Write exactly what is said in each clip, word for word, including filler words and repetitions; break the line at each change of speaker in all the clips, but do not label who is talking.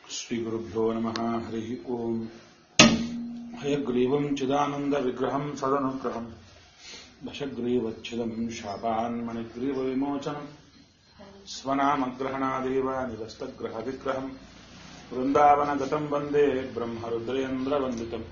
श्रीगुरुभ्यो नमः। हरिः ओम्। हयग्रीवम् चिदानन्दविग्रहम् सदनुग्रहम् दशग्रीवच्छिदम् शापान्मणिग्रीवविमोचनम् स्वनामग्रहणादेव निरस्तग्रहविग्रहम् वृन्दावनगतम् वन्दे ब्रह्मरुद्रेन्द्रवन्दितम्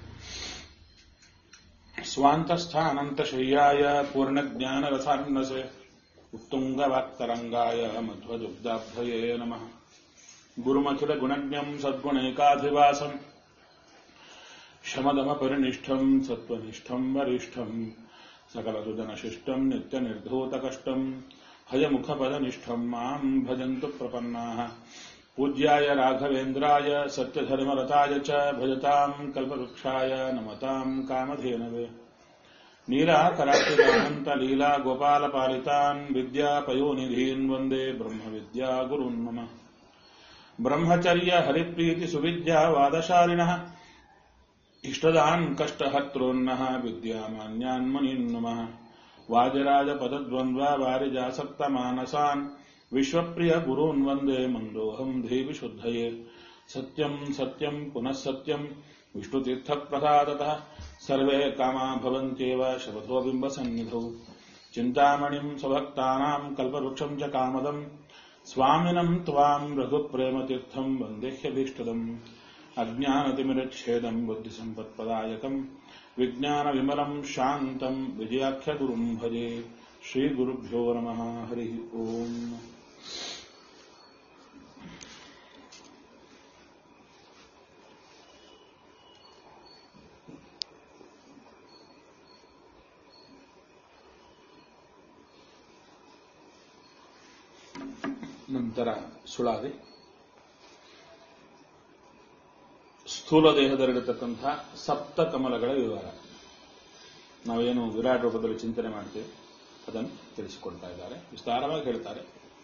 स्वान्तस्थानन्तशय्याय पूर्णज्ञानरसान्नसे उत्तुङ्गवाक्तरङ्गाय मध्वदुग्धाब्धये नमः। गुरुमखिलगुणज्ञम् सद्गुणैकाधिवासम् शमदमपरिनिष्ठम् सत्त्वनिष्ठम् वरिष्ठम् सकलसुजनशिष्टम् नित्यनिर्धूतकष्टम् हयमुखपदनिष्ठम् माम् भजन्तु प्रपन्नाः। पूज्याय राघवेन्द्राय सत्यधर्मरताय च भजताम् कल्पवृक्षाय नमताम् कामधेनवे। नीलाकराक्षितानन्तलीला गोपालपालितान् विद्यापयोनिधीन् वन्दे ब्रह्मविद्या गुरून् मम। ब्रह्मचर्य हरिप्रीति सुविद्या वादशालिनः इष्टदान् कष्टहर्तॄन्नः विद्यामान्यान् मुनीन् नमः। वाजराजपदद्वन्द्वा वारिजासक्तमानसान् विश्वप्रिय गुरून् वन्दे मन्दोऽहम् धीविशुद्धये। सत्यम् सत्यम् पुनः सत्यम् विष्णुतीर्थप्रसादतः सर्वे कामा भवन्त्येव शपथो बिम्बसन्निधौ। चिन्तामणिम् स्वभक्तानाम् कल्पवृक्षम् च कामदम् स्वामिनम् त्वाम् रघुप्रेमतीर्थम् वन्देह्यभीष्टदम्। अज्ञानतिमिरच्छेदम् बुद्धिसम्पत्प्रदायकम् विज्ञानविमलम् शान्तम् विजयाख्यगुरुम् भजे। श्रीगुरुभ्यो नमः। हरिः ओम्। ನಂತರ ಸುಳಾದಿ ಸ್ಥೂಲ ದೇಹದಲ್ಲಿರತಕ್ಕಂಥ ಸಪ್ತ ಕಮಲಗಳ ವಿವರ. ನಾವೇನು ವಿರಾಟ್ ರೂಪದಲ್ಲಿ ಚಿಂತನೆ ಮಾಡ್ತೇವೆ ಅದನ್ನು ತಿಳಿಸಿಕೊಡ್ತಾ ಇದ್ದಾರೆ, ವಿಸ್ತಾರವಾಗಿ ಹೇಳ್ತಾರೆ.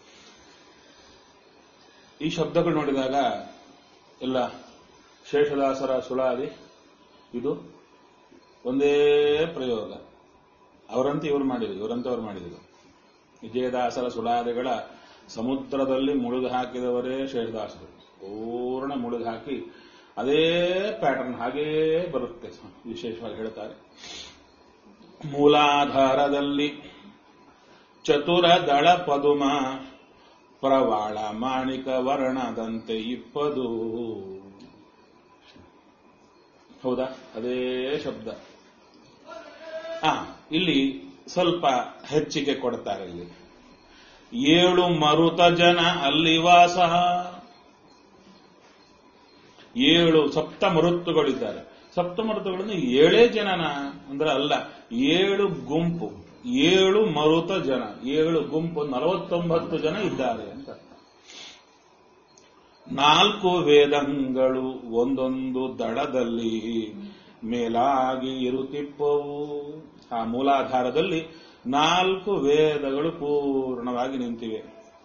ಈ ಶಬ್ದಗಳು ನೋಡಿದಾಗ ಎಲ್ಲ ಶೇಷದಾಸರ ಸುಳಾದಿ ಇದು ಒಂದೇ ಪ್ರಯೋಗ. ಅವರಂತೆ ಇವರು ಮಾಡಿದ್ರು, ಇವರಂತೆ ಅವರು ಮಾಡಿದ್ರು. ವಿಜಯದಾಸರ ಸುಳಾದಿಗಳ ಸಮುದ್ರದಲ್ಲಿ ಮುಳುಗು ಹಾಕಿದವರೇ ಶೇಷದಾಸರು. ಪೂರ್ಣ ಮುಳುಗು ಹಾಕಿ ಅದೇ ಪ್ಯಾಟರ್ನ್ ಹಾಗೇ ಬರುತ್ತೆ. ವಿಶೇಷವಾಗಿ ಹೇಳ್ತಾರೆ, ಮೂಲಾಧಾರದಲ್ಲಿ ಚತುರ ದಳ ಪದುಮ ಪ್ರವಾಳ ಮಾಣಿಕ ವರ್ಣದಂತೆ ಇಪ್ಪದು. ಹೌದಾ? ಅದೇ ಶಬ್ದ. ಆ ಇಲ್ಲಿ ಸ್ವಲ್ಪ ಹೆಚ್ಚಿಗೆ ಕೊಡ್ತಾರೆ. ಇಲ್ಲಿ ಏಳು ಮರುತ ಜನ ಅಲ್ಲಿ ವಾಸ. ಏಳು ಸಪ್ತ ಮರುತ್ತುಗಳಿದ್ದಾರೆ. ಸಪ್ತ ಮರುತ್ತುಗಳನ್ನು ಏಳೇ ಜನನ ಅಂದ್ರೆ ಅಲ್ಲ, ಏಳು ಗುಂಪು, ಏಳು ಮರುತ ಜನ, ಏಳು ಗುಂಪು, ನಲವತ್ತೊಂಬತ್ತು ಜನ ಇದ್ದಾರೆ ಅಂತ. ನಾಲ್ಕು ವೇದಗಳು ಒಂದೊಂದು ದಡದಲ್ಲಿ ಮೇಲಾಗಿ ಇರುತ್ತಿಪ್ಪವು. ಆ ಮೂಲಾಧಾರದಲ್ಲಿ ನಾಲ್ಕು ವೇದಗಳು ಪೂರ್ಣವಾಗಿ ನಿಂತಿವೆ.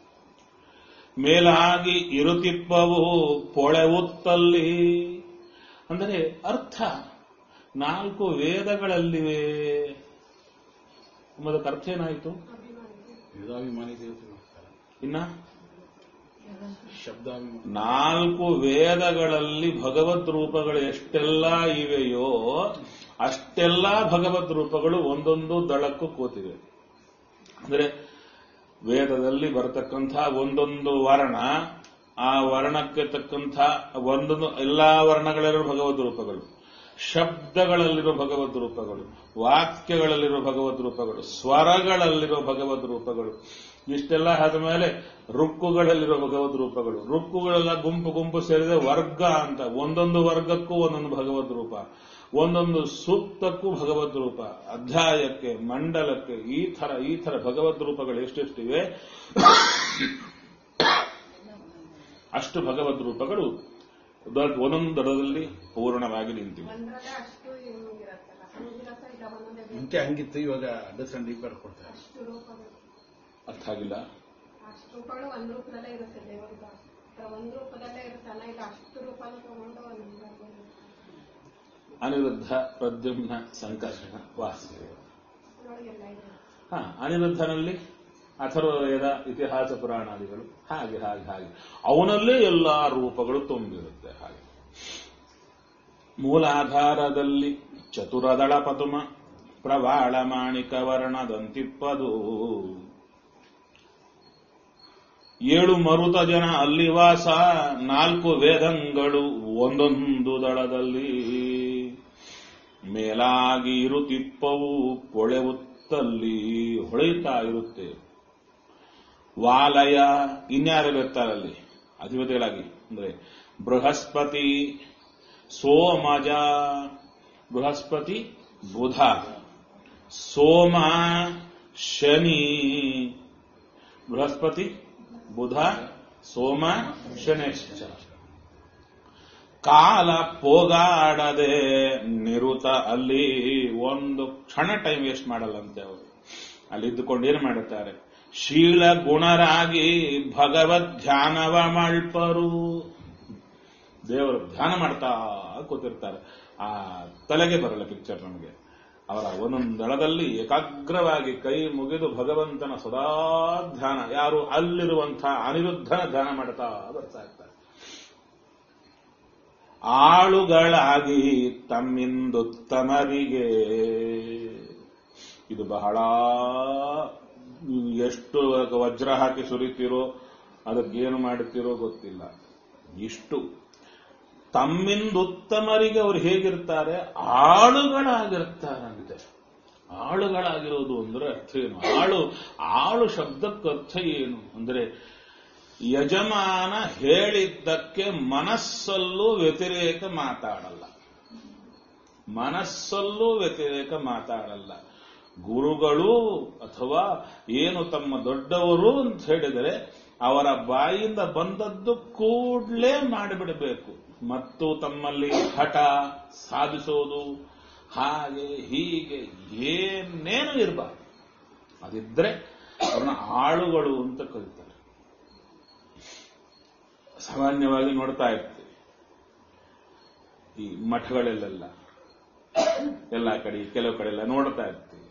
ಮೇಲಾಗಿ ಇರುತ್ತಿಪ್ಪವು ಪೊಳೆವುತ್ತಲ್ಲಿ. ಅಂದರೆ ಅರ್ಥ ನಾಲ್ಕು ವೇದಗಳಲ್ಲಿವೆ ಎಂಬುದಕ್ಕೆ ಅರ್ಥ ಏನಾಯಿತು? ಇನ್ನ ನಾಲ್ಕು ವೇದಗಳಲ್ಲಿ ಭಗವದ್ ರೂಪಗಳು ಎಷ್ಟೆಲ್ಲ ಇವೆಯೋ ಅಷ್ಟೆಲ್ಲ ಭಗವದ್ ರೂಪಗಳು ಒಂದೊಂದು ದಳಕ್ಕೂ ಕೂತಿವೆ. ಅಂದರೆ ವೇದದಲ್ಲಿ ಬರತಕ್ಕಂಥ ಒಂದೊಂದು ವರ್ಣ, ಆ ವರ್ಣಕ್ಕೆ ತಕ್ಕಂಥ ಒಂದೊಂದು ಎಲ್ಲಾ ವರ್ಣಗಳಲ್ಲಿರುವ ಭಗವದ್ ರೂಪಗಳು, ಶಬ್ದಗಳಲ್ಲಿರುವ ಭಗವದ್ ರೂಪಗಳು, ವಾಕ್ಯಗಳಲ್ಲಿರುವ ಭಗವದ್ ರೂಪಗಳು, ಸ್ವರಗಳಲ್ಲಿರುವ ಭಗವದ್ ರೂಪಗಳು, ಇಷ್ಟೆಲ್ಲ ಆದ ಮೇಲೆ ರುಕ್ಕುಗಳಲ್ಲಿರುವ ಭಗವದ್ ರೂಪಗಳು, ರುಕ್ಕುಗಳೆಲ್ಲ ಗುಂಪು ಗುಂಪು ಸೇರಿದ ವರ್ಗ ಅಂತ, ಒಂದೊಂದು ವರ್ಗಕ್ಕೂ ಒಂದೊಂದು ಭಗವದ್ ರೂಪ, ಒಂದೊಂದು ಸೂಕ್ತಕ್ಕೂ ಭಗವದ್ ರೂಪ, ಅಧ್ಯಾಯಕ್ಕೆ, ಮಂಡಲಕ್ಕೆ, ಈ ತರ ಈ ತರ ಭಗವದ್ ರೂಪಗಳು ಎಷ್ಟೆಷ್ಟಿವೆ ಅಷ್ಟು ಭಗವದ್ ರೂಪಗಳು ಒಂದೊಂದು ದಡದಲ್ಲಿ ಪೂರ್ಣವಾಗಿ ನಿಂತಿವೆ.
ಮುಂಚೆ ಹಂಗಿತ್ತು, ಇವಾಗ ಅಂಡರ್ಸ್ಟ್ಯಾಂಡ್ ಡೀಪರ್ ಕೊಡ್ತಾರೆ.
ಅರ್ಥ ಆಗಿಲ್ಲ.
ಒಂದು ರೂಪದಲ್ಲೇ ಇರುತ್ತೆ ದೇವರಿಗೆ, ಒಂದು ರೂಪದಲ್ಲೇ ಇರುತ್ತಲ್ಲ, ಈಗ ಅಷ್ಟು ರೂಪನೂ ತಗೊಂಡು
ಅನಿರುದ್ಧ, ಪ್ರದ್ಯುಮ್ನ, ಸಂಕರ್ಷಣ, ವಾಸುದೇವ. ಹಾ, ಅನಿರುದ್ಧನಲ್ಲಿ ಅಥರ್ವವೇದ ಇತಿಹಾಸ ಪುರಾಣಾದಿಗಳು ಹಾಗೆ ಹಾಗೆ ಹಾಗೆ ಅವನಲ್ಲೇ ಎಲ್ಲಾ ರೂಪಗಳು ತುಂಬಿರುತ್ತೆ. ಹಾಗೆ ಮೂಲಾಧಾರದಲ್ಲಿ ಚತುರದಳ ಪದುಮ ಪ್ರವಾಳ ಮಾಣಿಕ ವರ್ಣದಂತಿಪ್ಪದು. ಏಳು ಮರುತ ಜನ ಅಲ್ಲಿ ವಾಸ, ನಾಲ್ಕು ವೇದಂಗಳು ಒಂದೊಂದು ದಳದಲ್ಲಿ. ಮೇಲಾಗಿ ಇರುತ್ತಿಪ್ಪವು ಪೊಳೆವುತ್ತಲ್ಲಿ ಹೊಳೆಯುತ್ತಾ ಇರುತ್ತೆ. ವಾಲಯ ಇನ್ಯಾರು ಇರ್ತಾರಲ್ಲಿ ಅಧಿಪತಿಗಳಾಗಿ ಅಂದ್ರೆ ಬೃಹಸ್ಪತಿ, ಸೋಮಜ, ಬೃಹಸ್ಪತಿ ಬುಧ, ಸೋಮ ಶನಿ, ಬೃಹಸ್ಪತಿ ಬುಧ ಸೋಮ ಶನೇಶ್ಚರ. ಕಾಲ ಪೋಗಾಡದೆ ನಿರುತ ಅಲ್ಲಿ ಒಂದು ಕ್ಷಣ ಟೈಮ್ ವೇಸ್ಟ್ ಮಾಡಲ್ಲಂತೆ ಅವರು. ಅಲ್ಲಿ ಇದ್ದುಕೊಂಡು ಏನು ಮಾಡುತ್ತಾರೆ? ಶೀಲ ಗುಣರಾಗಿ ಭಗವದ್ ಧ್ಯಾನವ ಮಳ್ಪರು. ದೇವರು ಧ್ಯಾನ ಮಾಡ್ತಾ ಕೂತಿರ್ತಾರೆ. ಆ ತಲೆಗೆ ಬರಲ್ಲ ಪಿಕ್ಚರ್ ನಮಗೆ. ಅವರ ಒಂದೊಂದು ದಳದಲ್ಲಿ ಏಕಾಗ್ರವಾಗಿ ಕೈ ಮುಗಿದು ಭಗವಂತನ ಸದಾ ಧ್ಯಾನ, ಯಾರು ಅಲ್ಲಿರುವಂತಹ ಅನಿರುದ್ಧನ ಧ್ಯಾನ ಮಾಡ್ತಾ ಬರ್ತಾ ಇರ್ತಾರೆ. ಆಳುಗಳಾಗಿ ತಮ್ಮಿಂದುತ್ತಮರಿಗೆ, ಇದು ಬಹಳ, ಎಷ್ಟು ವಜ್ರ ಹಾಕಿ ಸುರಿತೀರೋ ಅದಕ್ಕೇನು ಮಾಡುತ್ತೀರೋ ಗೊತ್ತಿಲ್ಲ. ಇಷ್ಟು ತಮ್ಮಿಂದುತ್ತಮರಿಗೆ ಅವರು ಹೇಗಿರ್ತಾರೆ? ಆಳುಗಳಾಗಿರ್ತಾರಂತೆ. ಆಳುಗಳಾಗಿರೋದು ಅಂದ್ರೆ ಅರ್ಥ ಏನು? ಆಳು ಆಳು ಶಬ್ದಕ್ಕೆ ಅರ್ಥ ಏನು ಅಂದ್ರೆ ಯಜಮಾನ ಹೇಳಿದ್ದಕ್ಕೆ ಮನಸ್ಸಲ್ಲೂ ವ್ಯತಿರೇಕ ಮಾತಾಡಲ್ಲ, ಮನಸ್ಸಲ್ಲೂ ವ್ಯತಿರೇಕ ಮಾತಾಡಲ್ಲ. ಗುರುಗಳು ಅಥವಾ ಏನು ತಮ್ಮ ದೊಡ್ಡವರು ಅಂತ ಹೇಳಿದರೆ ಅವರ ಬಾಯಿಂದ ಬಂದದ್ದು ಕೂಡಲೇ ಮಾಡಿಬಿಡಬೇಕು. ಮತ್ತು ತಮ್ಮಲ್ಲಿ ಹಠ ಸಾಧಿಸೋದು ಹಾಗೆ ಹೀಗೆ ಏನೇನು ಇರಬಾರ್ದು. ಅದಿದ್ರೆ ಅವ್ರನ್ನ ಆಳುಗಳು ಅಂತ ಕರೀತಾರೆ. ಸಾಮಾನ್ಯವಾಗಿ ನೋಡ್ತಾ ಇರ್ತೀವಿ ಈ ಮಠಗಳಲ್ಲೆಲ್ಲ, ಎಲ್ಲ ಕಡೆ ಕೆಲವು ಕಡೆ ಎಲ್ಲ ನೋಡ್ತಾ ಇರ್ತೀವಿ.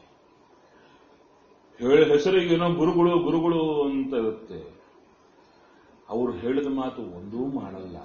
ಹೇಳಿ ಹೆಸರಿಗೇನೋ ಗುರುಗಳು ಗುರುಗಳು ಅಂತ ಇರುತ್ತೆ. ಅವರು ಹೇಳಿದ ಮಾತು ಒಂದೂ ಮಾಡಲ್ಲ.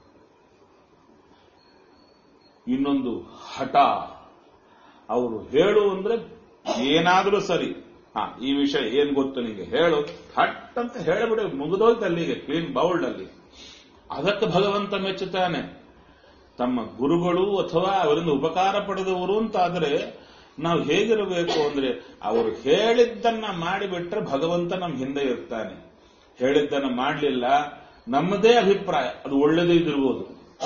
ಇನ್ನೊಂದು ಹಠ. ಅವರು ಹೇಳು ಅಂದ್ರೆ ಏನಾದ್ರೂ ಸರಿ, ಹಾ ಈ ವಿಷಯ ಏನ್ ಗೊತ್ತು ನಿಮಗೆ ಹೇಳು, ಹಟ್ ಅಂತ ಹೇಳಿಬಿಡಿ, ಮುಗಿದೋಯ್ತು ಅಲ್ಲಿಗೆ, ಕ್ಲೀನ್ ಬೌಲ್ಡ್ ಅಲ್ಲಿ. ಅದಕ್ಕೆ ಭಗವಂತ ಮೆಚ್ಚುತ್ತಾನೆ. ತಮ್ಮ ಗುರುಗಳು ಅಥವಾ ಅವರಿಂದ ಉಪಕಾರ ಪಡೆದವರು ಅಂತಾದ್ರೆ ನಾವು ಹೇಗಿರಬೇಕು ಅಂದ್ರೆ ಅವರು ಹೇಳಿದ್ದನ್ನ ಮಾಡಿಬಿಟ್ರೆ ಭಗವಂತ ನಮ್ಮ ಹಿಂದೆ ಇರ್ತಾನೆ. ಹೇಳಿದ್ದನ್ನ ಮಾಡಲಿಲ್ಲ, ನಮ್ಮದೇ ಅಭಿಪ್ರಾಯ, ಅದು ಒಳ್ಳೆದೇ ಇದಿರ್ಬೋದು,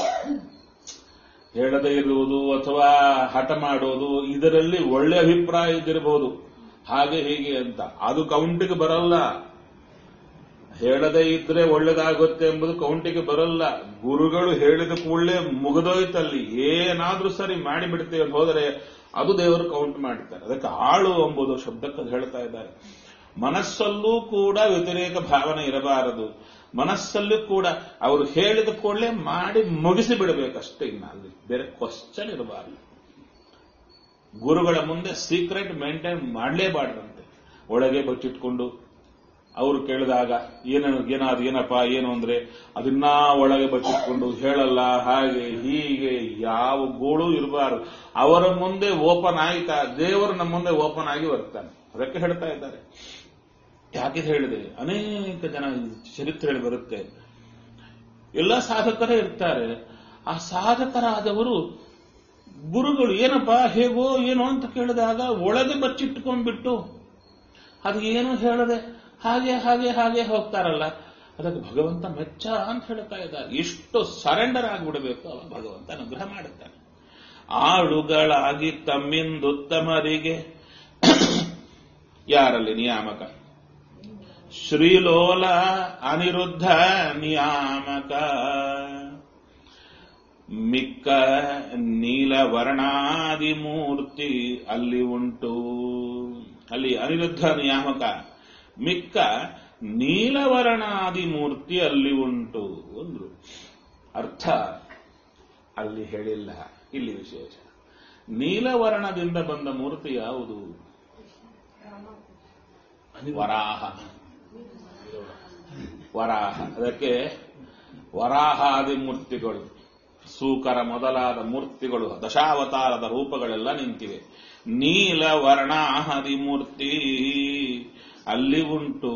ಹೇಳದೇ ಇರುವುದು ಅಥವಾ ಹಠ ಮಾಡೋದು, ಇದರಲ್ಲಿ ಒಳ್ಳೆ ಅಭಿಪ್ರಾಯ ಇದ್ದಿರಬಹುದು, ಹಾಗೆ ಹೀಗೆ ಅಂತ, ಅದು ಕೌಂಟಿಗೆ ಬರಲ್ಲ. ಹೇಳದೇ ಇದ್ರೆ ಒಳ್ಳೇದಾಗುತ್ತೆ ಎಂಬುದು ಕೌಂಟಿಗೆ ಬರಲ್ಲ. ಗುರುಗಳು ಹೇಳಿದ ಕೂಡಲೇ ಮುಗಿದೋಯ್ತಲ್ಲಿ, ಏನಾದ್ರೂ ಸರಿ ಮಾಡಿಬಿಡ್ತೇವೆ ಹೋದರೆ ಅದು ದೇವರು ಕೌಂಟ್ ಮಾಡ್ತಾರೆ. ಅದಕ್ಕೆ ಆಳು ಎಂಬುದು ಶಬ್ದಕ್ಕೆ ಹೇಳ್ತಾ ಇದ್ದಾರೆ. ಮನಸ್ಸಲ್ಲೂ ಕೂಡ ವ್ಯತಿರೇಕ ಭಾವನೆ ಇರಬಾರದು. ಮನಸ್ಸಲ್ಲೂ ಕೂಡ ಅವರು ಹೇಳಿದ ಕೂಡಲೇ ಮಾಡಿ ಮುಗಿಸಿ ಬಿಡಬೇಕಷ್ಟೇ, ಇನ್ನ ಅಲ್ಲಿ ಬೇರೆ ಕ್ವಶ್ಚನ್ ಇರಬಾರದು. ಗುರುಗಳ ಮುಂದೆ ಸೀಕ್ರೆಟ್ ಮೇಂಟೈನ್ ಮಾಡಲೇಬಾರ್ದಂತೆ. ಒಳಗೆ ಬಚ್ಚಿಟ್ಕೊಂಡು ಅವರು ಕೇಳಿದಾಗ ಏನೇನು ಏನಾದ್ರು ಏನಪ್ಪಾ ಏನು ಅಂದ್ರೆ ಅದನ್ನ ಒಳಗೆ ಬಚ್ಚಿಟ್ಕೊಂಡು ಹೇಳಲ್ಲ, ಹಾಗೆ ಹೀಗೆ ಯಾವ ಗೋಳು ಇರಬಾರದು. ಅವರ ಮುಂದೆ ಓಪನ್ ಆಯ್ತಾ, ದೇವರು ನಮ್ಮ ಮುಂದೆ ಓಪನ್ ಆಗಿ ಬರ್ತಾನೆ. ಅದಕ್ಕೆ ಹೇಳ್ತಾ ಇದ್ದಾರೆ. ಯಾಕೆ ಹೇಳಿದೆ, ಅನೇಕ ಜನ ಚರಿತ್ರೆಯಲ್ಲಿ ಬರುತ್ತೆ, ಎಲ್ಲ ಸಾಧಕರೇ ಇರ್ತಾರೆ. ಆ ಸಾಧಕರಾದವರು ಗುರುಗಳು ಏನಪ್ಪಾ ಹೇಗೋ ಏನೋ ಅಂತ ಕೇಳಿದಾಗ ಒಳಗೆ ಬಚ್ಚಿಟ್ಕೊಂಡ್ಬಿಟ್ಟು ಅದು ಏನು ಹೇಳದೆ ಹಾಗೆ ಹಾಗೆ ಹಾಗೆ ಹೋಗ್ತಾರಲ್ಲ, ಅದಕ್ಕೆ ಭಗವಂತ ಮೆಚ್ಚ ಅಂತ ಹೇಳ್ತಾ ಇದ್ದಾರೆ. ಇಷ್ಟು ಸರೆಂಡರ್ ಆಗಿಬಿಡಬೇಕು, ಅವಾಗ ಭಗವಂತ ಅನುಗ್ರಹ ಮಾಡುತ್ತಾನೆ. ಆಳುಗಳಾಗಿ ತಮ್ಮಿಂದುತ್ತಮರಿಗೆ ಯಾರಲ್ಲಿ ನಿಯಾಮಕ? ಶ್ರೀಲೋಲ ಅನಿರುದ್ಧ ನಿಯಾಮಕ. ಮಿಕ್ಕ ನೀಲವರ್ಣಾದಿ ಮೂರ್ತಿ ಅಲ್ಲಿ ಉಂಟು. ಅಲ್ಲಿ ಅನಿರುದ್ಧ ನಿಯಾಮಕ, ಮಿಕ್ಕ ನೀಲವರ್ಣಾದಿ ಮೂರ್ತಿ ಅಲ್ಲಿ ಉಂಟು ಅಂದ್ರು. ಅರ್ಥ ಅಲ್ಲಿ ಹೇಳಿಲ್ಲ, ಇಲ್ಲಿ ವಿಶೇಷ. ನೀಲವರ್ಣದಿಂದ ಬಂದ ಮೂರ್ತಿ ಯಾವುದು? ವರಾಹ. ವರಾಹ ಅದಕ್ಕೆ ವರಾಹಾದಿ ಮೂರ್ತಿಗಳು, ಸೂಕರ ಮೊದಲಾದ ಮೂರ್ತಿಗಳು, ದಶಾವತಾರದ ರೂಪಗಳೆಲ್ಲ ನಿಂತಿವೆ. ನೀಲ ವರ್ಣಾಹದಿ ಮೂರ್ತಿ ಅಲ್ಲಿ ಉಂಟು.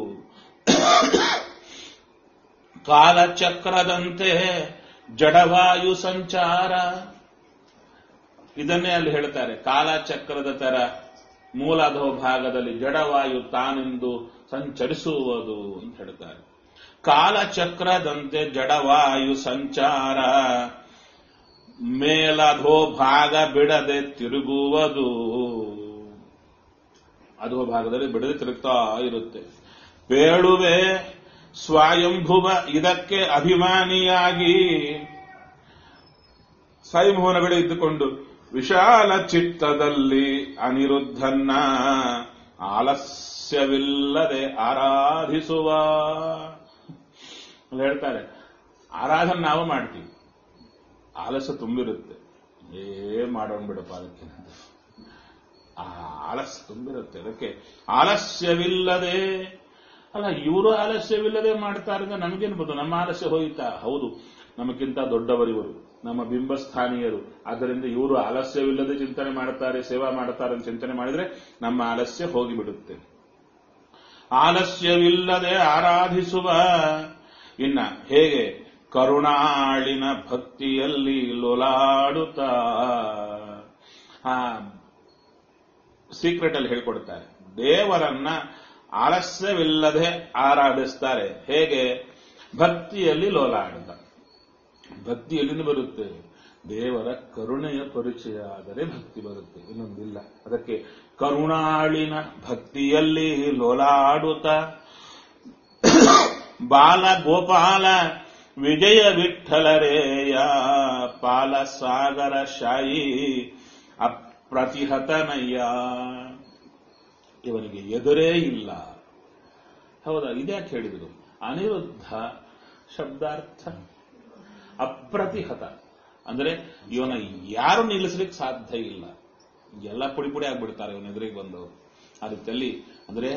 ಕಾಲಚಕ್ರದಂತೆ ಜಡವಾಯು ಸಂಚಾರ, ಇದನ್ನೇ ಅಲ್ಲಿ ಹೇಳ್ತಾರೆ. ಕಾಲಚಕ್ರದ ತರ ಮೂಲಧೋ ಭಾಗದಲ್ಲಿ ಜಡವಾಯು ತಾನೆಂದು ಸಂಚರಿಸುವುದು ಅಂತ ಹೇಳ್ತಾರೆ. ಕಾಲಚಕ್ರದಂತೆ ಜಡವಾಯು ಸಂಚಾರ, ಮೇಲಧೋ ಭಾಗ ಬಿಡದೆ ತಿರುಗುವುದು. ಅಧೋ ಭಾಗದಲ್ಲಿ ಬಿಡದೆ ತಿರುಗ್ತಾ ಇರುತ್ತೆ. ಬೇಳುವೆ ಸ್ವಯಂಭುವ ಇದಕ್ಕೆ ಅಭಿಮಾನಿಯಾಗಿ ಸ್ವಯಂಭುವನಗಳು ಇದ್ದುಕೊಂಡು ವಿಶಾಲ ಚಿತ್ತದಲ್ಲಿ ಅನಿರುದ್ಧನ್ನ ಆಲಸ್ಯವಿಲ್ಲದೆ ಆರಾಧಿಸುವ. ಹೇಳ್ತಾರೆ ಆರಾಧನೆ ನಾವು ಮಾಡ್ತೀವಿ, ಆಲಸ್ಯ ತುಂಬಿರುತ್ತೆ. ಏ ಮಾಡೋಣ ಬಿಡಪ್ಪ ಅದಕ್ಕೆ, ಆ ಆಲಸ್ಯ ತುಂಬಿರುತ್ತೆ. ಅದಕ್ಕೆ ಆಲಸ್ಯವಿಲ್ಲದೆ, ಅಲ್ಲ ಇವರು ಆಲಸ್ಯವಿಲ್ಲದೆ ಮಾಡ್ತಾರೆ ಅಂದ್ರೆ ನಮಗೇನು ಬಂತು? ನಮ್ಮ ಆಲಸ್ಯ ಹೋಯಿತಾ? ಹೌದು, ನಮಗಿಂತ ದೊಡ್ಡವರಿವರು, ನಮ್ಮ ಬಿಂಬಸ್ಥಾನೀಯರು. ಆದ್ದರಿಂದ ಇವರು ಆಲಸ್ಯವಿಲ್ಲದೆ ಚಿಂತನೆ ಮಾಡುತ್ತಾರೆ, ಸೇವಾ ಮಾಡುತ್ತಾರೆ ಅಂತ ಚಿಂತನೆ ಮಾಡಿದ್ರೆ ನಮ್ಮ ಆಲಸ್ಯ ಹೋಗಿಬಿಡುತ್ತೆ. ಆಲಸ್ಯವಿಲ್ಲದೆ ಆರಾಧಿಸುವ. ಇನ್ನ ಹೇಗೆ? ಕರುಣಾಳಿನ ಭಕ್ತಿಯಲ್ಲಿ ಲೋಲಾಡುತ್ತಾ. ಆ ಸೀಕ್ರೆಟ್ ಅಲ್ಲಿ ಹೇಳ್ಕೊಡ್ತಾರೆ, ದೇವರನ್ನ ಆಲಸ್ಯವಿಲ್ಲದೆ ಆರಾಧಿಸ್ತಾರೆ. ಹೇಗೆ? ಭಕ್ತಿಯಲ್ಲಿ ಲೋಲಾಡುತ್ತ. ಭಕ್ತಿ ಎಲ್ಲಿಂದ ಬರುತ್ತೆ? ದೇವರ ಕರುಣೆಯ ಪರಿಚಯ ಆದರೆ ಭಕ್ತಿ ಬರುತ್ತೆ, ಇನ್ನೊಂದಿಲ್ಲ. ಅದಕ್ಕೆ ಕರುಣಾಳಿನ ಭಕ್ತಿಯಲ್ಲಿ ಲೋಲಾಡುತ್ತ ಬಾಲ ಗೋಪಾಲ ವಿಜಯ ವಿಠಲರೇಯ ಪಾಲ ಸಾಗರ ಶಾಯಿ ಅಪ್ರತಿಹತನಯ್ಯ. ಇವನಿಗೆ ಎದುರೇ ಇಲ್ಲ. ಹೌದಾ? ಇದ್ಯಾಕೆ ಹೇಳಿದ್ರು? ಅನಿರುದ್ಧ ಶಬ್ದಾರ್ಥ ಅಪ್ರತಿಹತ ಅಂದ್ರೆ ಇವನ ಯಾರು ನಿಲ್ಲಿಸಲಿಕ್ಕೆ ಸಾಧ್ಯ ಇಲ್ಲ. ಎಲ್ಲ ಪುಡಿ ಪುಡಿ ಆಗ್ಬಿಡ್ತಾರೆ ಇವನ ಎದುರಿಗೆ ಬಂದವರು. ಆ ರೀತಿಯಲ್ಲಿ ಅಂದ್ರೆ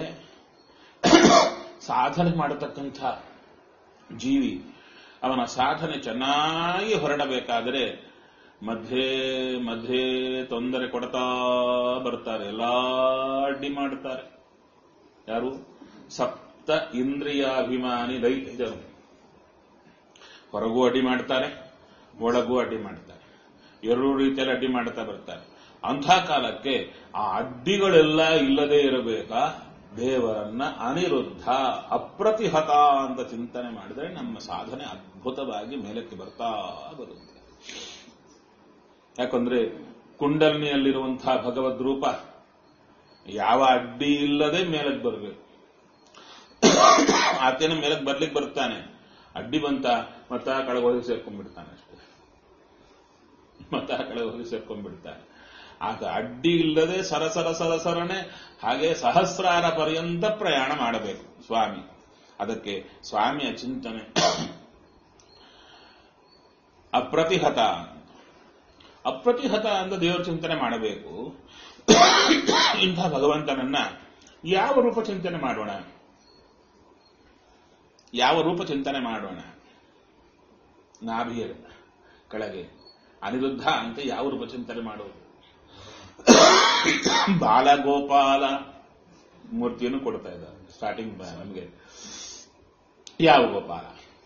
ಸಾಧನೆ ಮಾಡತಕ್ಕಂಥ ಜೀವಿ, ಅವನ ಸಾಧನೆ ಚೆನ್ನಾಗಿ ಹೊರಡಬೇಕಾದರೆ ಮಧ್ಯೆ ಮಧ್ಯೆ ತೊಂದರೆ ಕೊಡ್ತಾ ಬರ್ತಾರೆ, ಎಲ್ಲಾ ಅಡ್ಡಿ ಮಾಡ್ತಾರೆ. ಯಾರು? ಸಪ್ತ ಇಂದ್ರಿಯಾಭಿಮಾನಿ ದೈತ್ಯರು. ಹೊರಗೂ ಅಡ್ಡಿ ಮಾಡ್ತಾರೆ, ಒಳಗೂ ಅಡ್ಡಿ ಮಾಡ್ತಾರೆ, ಎರಡೂ ರೀತಿಯಲ್ಲಿ ಅಡ್ಡಿ ಮಾಡ್ತಾ ಬರ್ತಾರೆ. ಅಂಥ ಕಾಲಕ್ಕೆ ಆ ಅಡ್ಡಿಗಳೆಲ್ಲ ಇಲ್ಲದೆ ಇರಬೇಕಾ? ದೇವರನ್ನ ಅನಿರುದ್ಧ ಅಪ್ರತಿಹತ ಅಂತ ಚಿಂತನೆ ಮಾಡಿದರೆ ನಮ್ಮ ಸಾಧನೆ ಅದ್ಭುತವಾಗಿ ಮೇಲಕ್ಕೆ ಬರ್ತಾ ಬರುತ್ತೆ. ಯಾಕಂದ್ರೆ ಕುಂಡಲಿನಿಯಲ್ಲಿರುವಂತಹ ಭಗವದ್ ರೂಪ ಯಾವ ಅಡ್ಡಿ ಇಲ್ಲದೆ ಮೇಲಕ್ಕೆ ಬರಬೇಕು. ಆತೇನ ಮೇಲಕ್ಕೆ ಬರ್ಲಿಕ್ಕೆ ಬರ್ತಾನೆ, ಅಡ್ಡಿ ಬಂತ ಮತ್ತ ಕಳೆಗೆ ಹೋಗಿ ಸೇರ್ಕೊಂಡ್ಬಿಡ್ತಾನೆ ಅಷ್ಟೇ, ಮತ್ತ ಕಳೆಗೆ ಹೋಗಿ ಸೇರ್ಕೊಂಡ್ಬಿಡ್ತಾನೆ. ಆತ ಅಡ್ಡಿ ಇಲ್ಲದೆ ಸರಸರ ಸರಸರನೆ ಹಾಗೆ ಸಹಸ್ರಾರ ಪರ್ಯಂತ ಪ್ರಯಾಣ ಮಾಡಬೇಕು ಸ್ವಾಮಿ. ಅದಕ್ಕೆ ಸ್ವಾಮಿಯ ಚಿಂತನೆ ಅಪ್ರತಿಹತ. ಅಪ್ರತಿಹತ ಅಂತ ದೇವರ ಚಿಂತನೆ ಮಾಡಬೇಕು. ಇಂಥ ಭಗವಂತನನ್ನ ಯಾವ ರೂಪ ಚಿಂತನೆ ಮಾಡೋಣ? ಯಾವ ರೂಪ ಚಿಂತನೆ ಮಾಡೋಣ? ನಾಭಿಯ ಕೆಳಗೆ ಅನಿರುದ್ಧ ಅಂತ ಯಾವ ರೂಪ ಚಿಂತನೆ ಮಾಡೋದು? ಬಾಲಗೋಪಾಲ ಮೂರ್ತಿಯನ್ನು ಕೊಡ್ತಾ ಇದ್ದಾರೆ ಸ್ಟಾರ್ಟಿಂಗ್ ನಮಗೆ. ಯಾವ ಗೋಪಾಲ?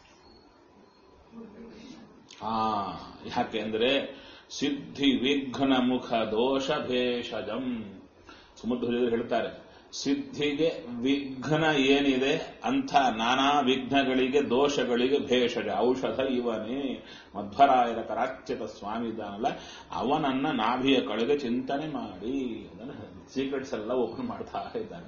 ಹಾ, ಯಾಕೆ ಅಂದ್ರೆ ಸಿದ್ಧಿ ವಿಘ್ನ ಮುಖ ದೋಷ ಭೇಷಜಂ. ಸುಮಧ್ವರು ಹೇಳ್ತಾರೆ, ಸಿದ್ಧಿಗೆ ವಿಘ್ನ ಏನಿದೆ ಅಂಥ ನಾನಾ ವಿಘ್ನಗಳಿಗೆ ದೋಷಗಳಿಗೆ ಭೇಷಜ ಔಷಧ ಇವನೇ. ಮಧ್ವರಾಯರ ಕರಾಚ್ಯತ ಸ್ವಾಮಿ ಇದ್ದಾನಲ್ಲ, ಅವನನ್ನ ನಾಭಿಯ ಕಳೆಗೆ ಚಿಂತನೆ ಮಾಡಿ ಅದನ್ನು ಸೀಕ್ರೆಟ್ಸ್ ಎಲ್ಲ ಓಪನ್ ಮಾಡ್ತಾ ಇದ್ದಾನೆ.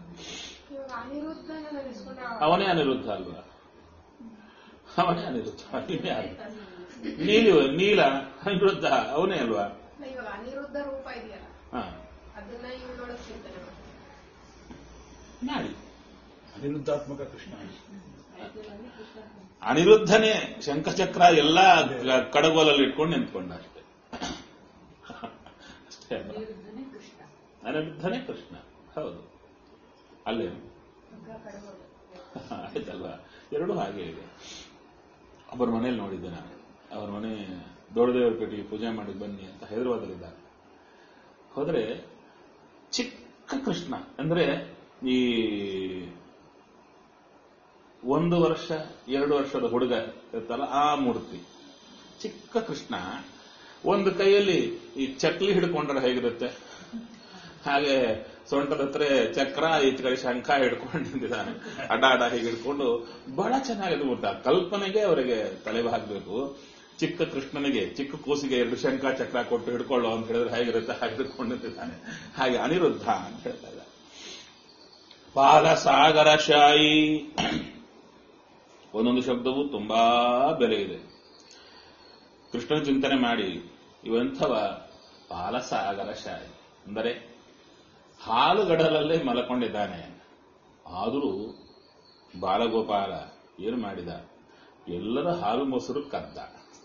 ಅವನೇ ಅನಿರುದ್ಧ ಅಲ್ವಾ? ಅವನೇ ಅನಿರುದ್ಧ. ನೀಲಿ ನೀಲ ಅನಿರುದ್ಧ ಅವನೇ ಅಲ್ವಾ?
ಅನಿರುದ್ಧ ರೂಪ ಇದೆಯಲ್ಲ,
ಹಾ,
ಅದನ್ನ ಇವನೊಳಗೆ ಚಿಂತನೆ
ಮಾಡಿ.
ಅನಿರುದ್ಧಾತ್ಮಕ ಕೃಷ್ಣ.
ಅನಿರುದ್ಧನೇ ಶಂಖಚಕ್ರ ಎಲ್ಲ ಕಡಗೋಲಲ್ಲಿ ಇಟ್ಕೊಂಡು ನಿಂತ್ಕೊಂಡ ಅಷ್ಟೇ. ಅಷ್ಟೇ ಅಲ್ವಾ? ಅನಿರುದ್ಧನೇ ಕೃಷ್ಣ. ಹೌದು, ಅಲ್ಲೇ ಆಯ್ತಲ್ವಾ? ಎರಡೂ ಹಾಗೆ ಇದೆ. ಒಬ್ಬರ ಮನೇಲಿ ನೋಡಿದ್ದೆ ನಾನು. ಅವ್ರ ಮನೆ ದೊಡ್ಡದೇವ್ರ ಪೇಟೆಗೆ ಪೂಜೆ ಮಾಡಿ ಬನ್ನಿ ಅಂತ ಹೈದರಾಬಾದಲ್ಲಿದ್ದಾರೆ. ಹೋದ್ರೆ ಚಿಕ್ಕ ಕೃಷ್ಣ ಅಂದ್ರೆ ಈ ಒಂದು ವರ್ಷ ಎರಡು ವರ್ಷದ ಹುಡುಗ ಇರ್ತಲ್ಲ ಆ ಮೂರ್ತಿ, ಚಿಕ್ಕ ಕೃಷ್ಣ. ಒಂದು ಕೈಯಲ್ಲಿ ಈ ಚಕ್ಲಿ ಹಿಡ್ಕೊಂಡ್ರೆ ಹೇಗಿರುತ್ತೆ ಹಾಗೆ ಸೊಂಟದ ಹತ್ರ ಚಕ್ರ, ಈಚ ಕಡೆ ಶಂಖ ಹಿಡ್ಕೊಂಡು ನಿಂತಿದ್ದಾನೆ. ಅಡ್ಡ ಅಡ್ಡ ಹೀಗೆ ಹಿಡ್ಕೊಂಡು ಬಹಳ ಚೆನ್ನಾಗಿದೆ ಊಟ. ಕಲ್ಪನೆಗೆ ಅವರಿಗೆ ತಲೆಬಾಗಬೇಕು. ಚಿಕ್ಕ ಕೃಷ್ಣನಿಗೆ, ಚಿಕ್ಕ ಕೂಸಿಗೆ ಎರಡು ಶಂಖ ಚಕ್ರ ಕೊಟ್ಟು ಹಿಡ್ಕೊಳ್ಳೋ ಅಂತ ಹೇಳಿದ್ರೆ ಹೇಗಿರುತ್ತೆ ಹಾಗೆ ಹಿಡ್ಕೊಂಡು ನಿಂತಿದ್ದಾನೆ. ಹಾಗೆ ಅನಿರುದ್ಧ ಅಂತ ಹೇಳ್ತಾ ಇದ್ದಾರೆ. ಪಾಲಸಾಗರ ಶಾಯಿ, ಒಂದೊಂದು ಶಬ್ದವು ತುಂಬಾ ಬೆಲೆ ಇದೆ. ಕೃಷ್ಣನ ಚಿಂತನೆ ಮಾಡಿ ಇವಂಥವ ಪಾಲಸಾಗರ ಶಾಯಿ ಅಂದರೆ ಹಾಲುಗಡಲಲ್ಲೇ ಮಲಕೊಂಡಿದ್ದಾನೆ. ಆದರೂ ಬಾಲಗೋಪಾಲ ಏನು ಮಾಡಿದ? ಎಲ್ಲರ ಹಾಲು ಮೊಸರು ಕದ್ದ.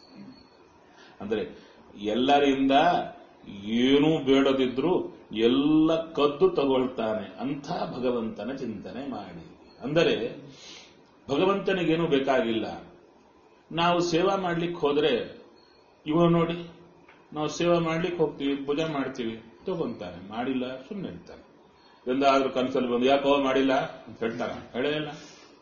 ಅಂದ್ರೆ ಎಲ್ಲರಿಂದ ಏನೂ ಬೇಡದಿದ್ರು ಎಲ್ಲ ಕದ್ದು ತಗೊಳ್ತಾನೆ ಅಂತ ಭಗವಂತನ ಚಿಂತನೆ ಮಾಡಿ. ಅಂದರೆ ಭಗವಂತನಿಗೇನು ಬೇಕಾಗಿಲ್ಲ. ನಾವು ಸೇವಾ ಮಾಡ್ಲಿಕ್ಕೆ ಹೋದ್ರೆ ಇವ ನೋಡಿ, ನಾವು ಸೇವಾ ಮಾಡ್ಲಿಕ್ಕೆ ಹೋಗ್ತೀವಿ, ಪೂಜೆ ಮಾಡ್ತೀವಿ, ತಗೊಂತಾನೆ. ಮಾಡಿಲ್ಲ ಸುಮ್ಮನೆ ಇರ್ತಾನೆ. ಎಂದಾದ್ರೂ ಕನಸಲ್ಲಿ ಬಂದು ಯಾಕೋ ಮಾಡಿಲ್ಲ ಅಂತ ಹೇಳ್ತಾನೆ? ಹೇಳೇ ಇಲ್ಲ.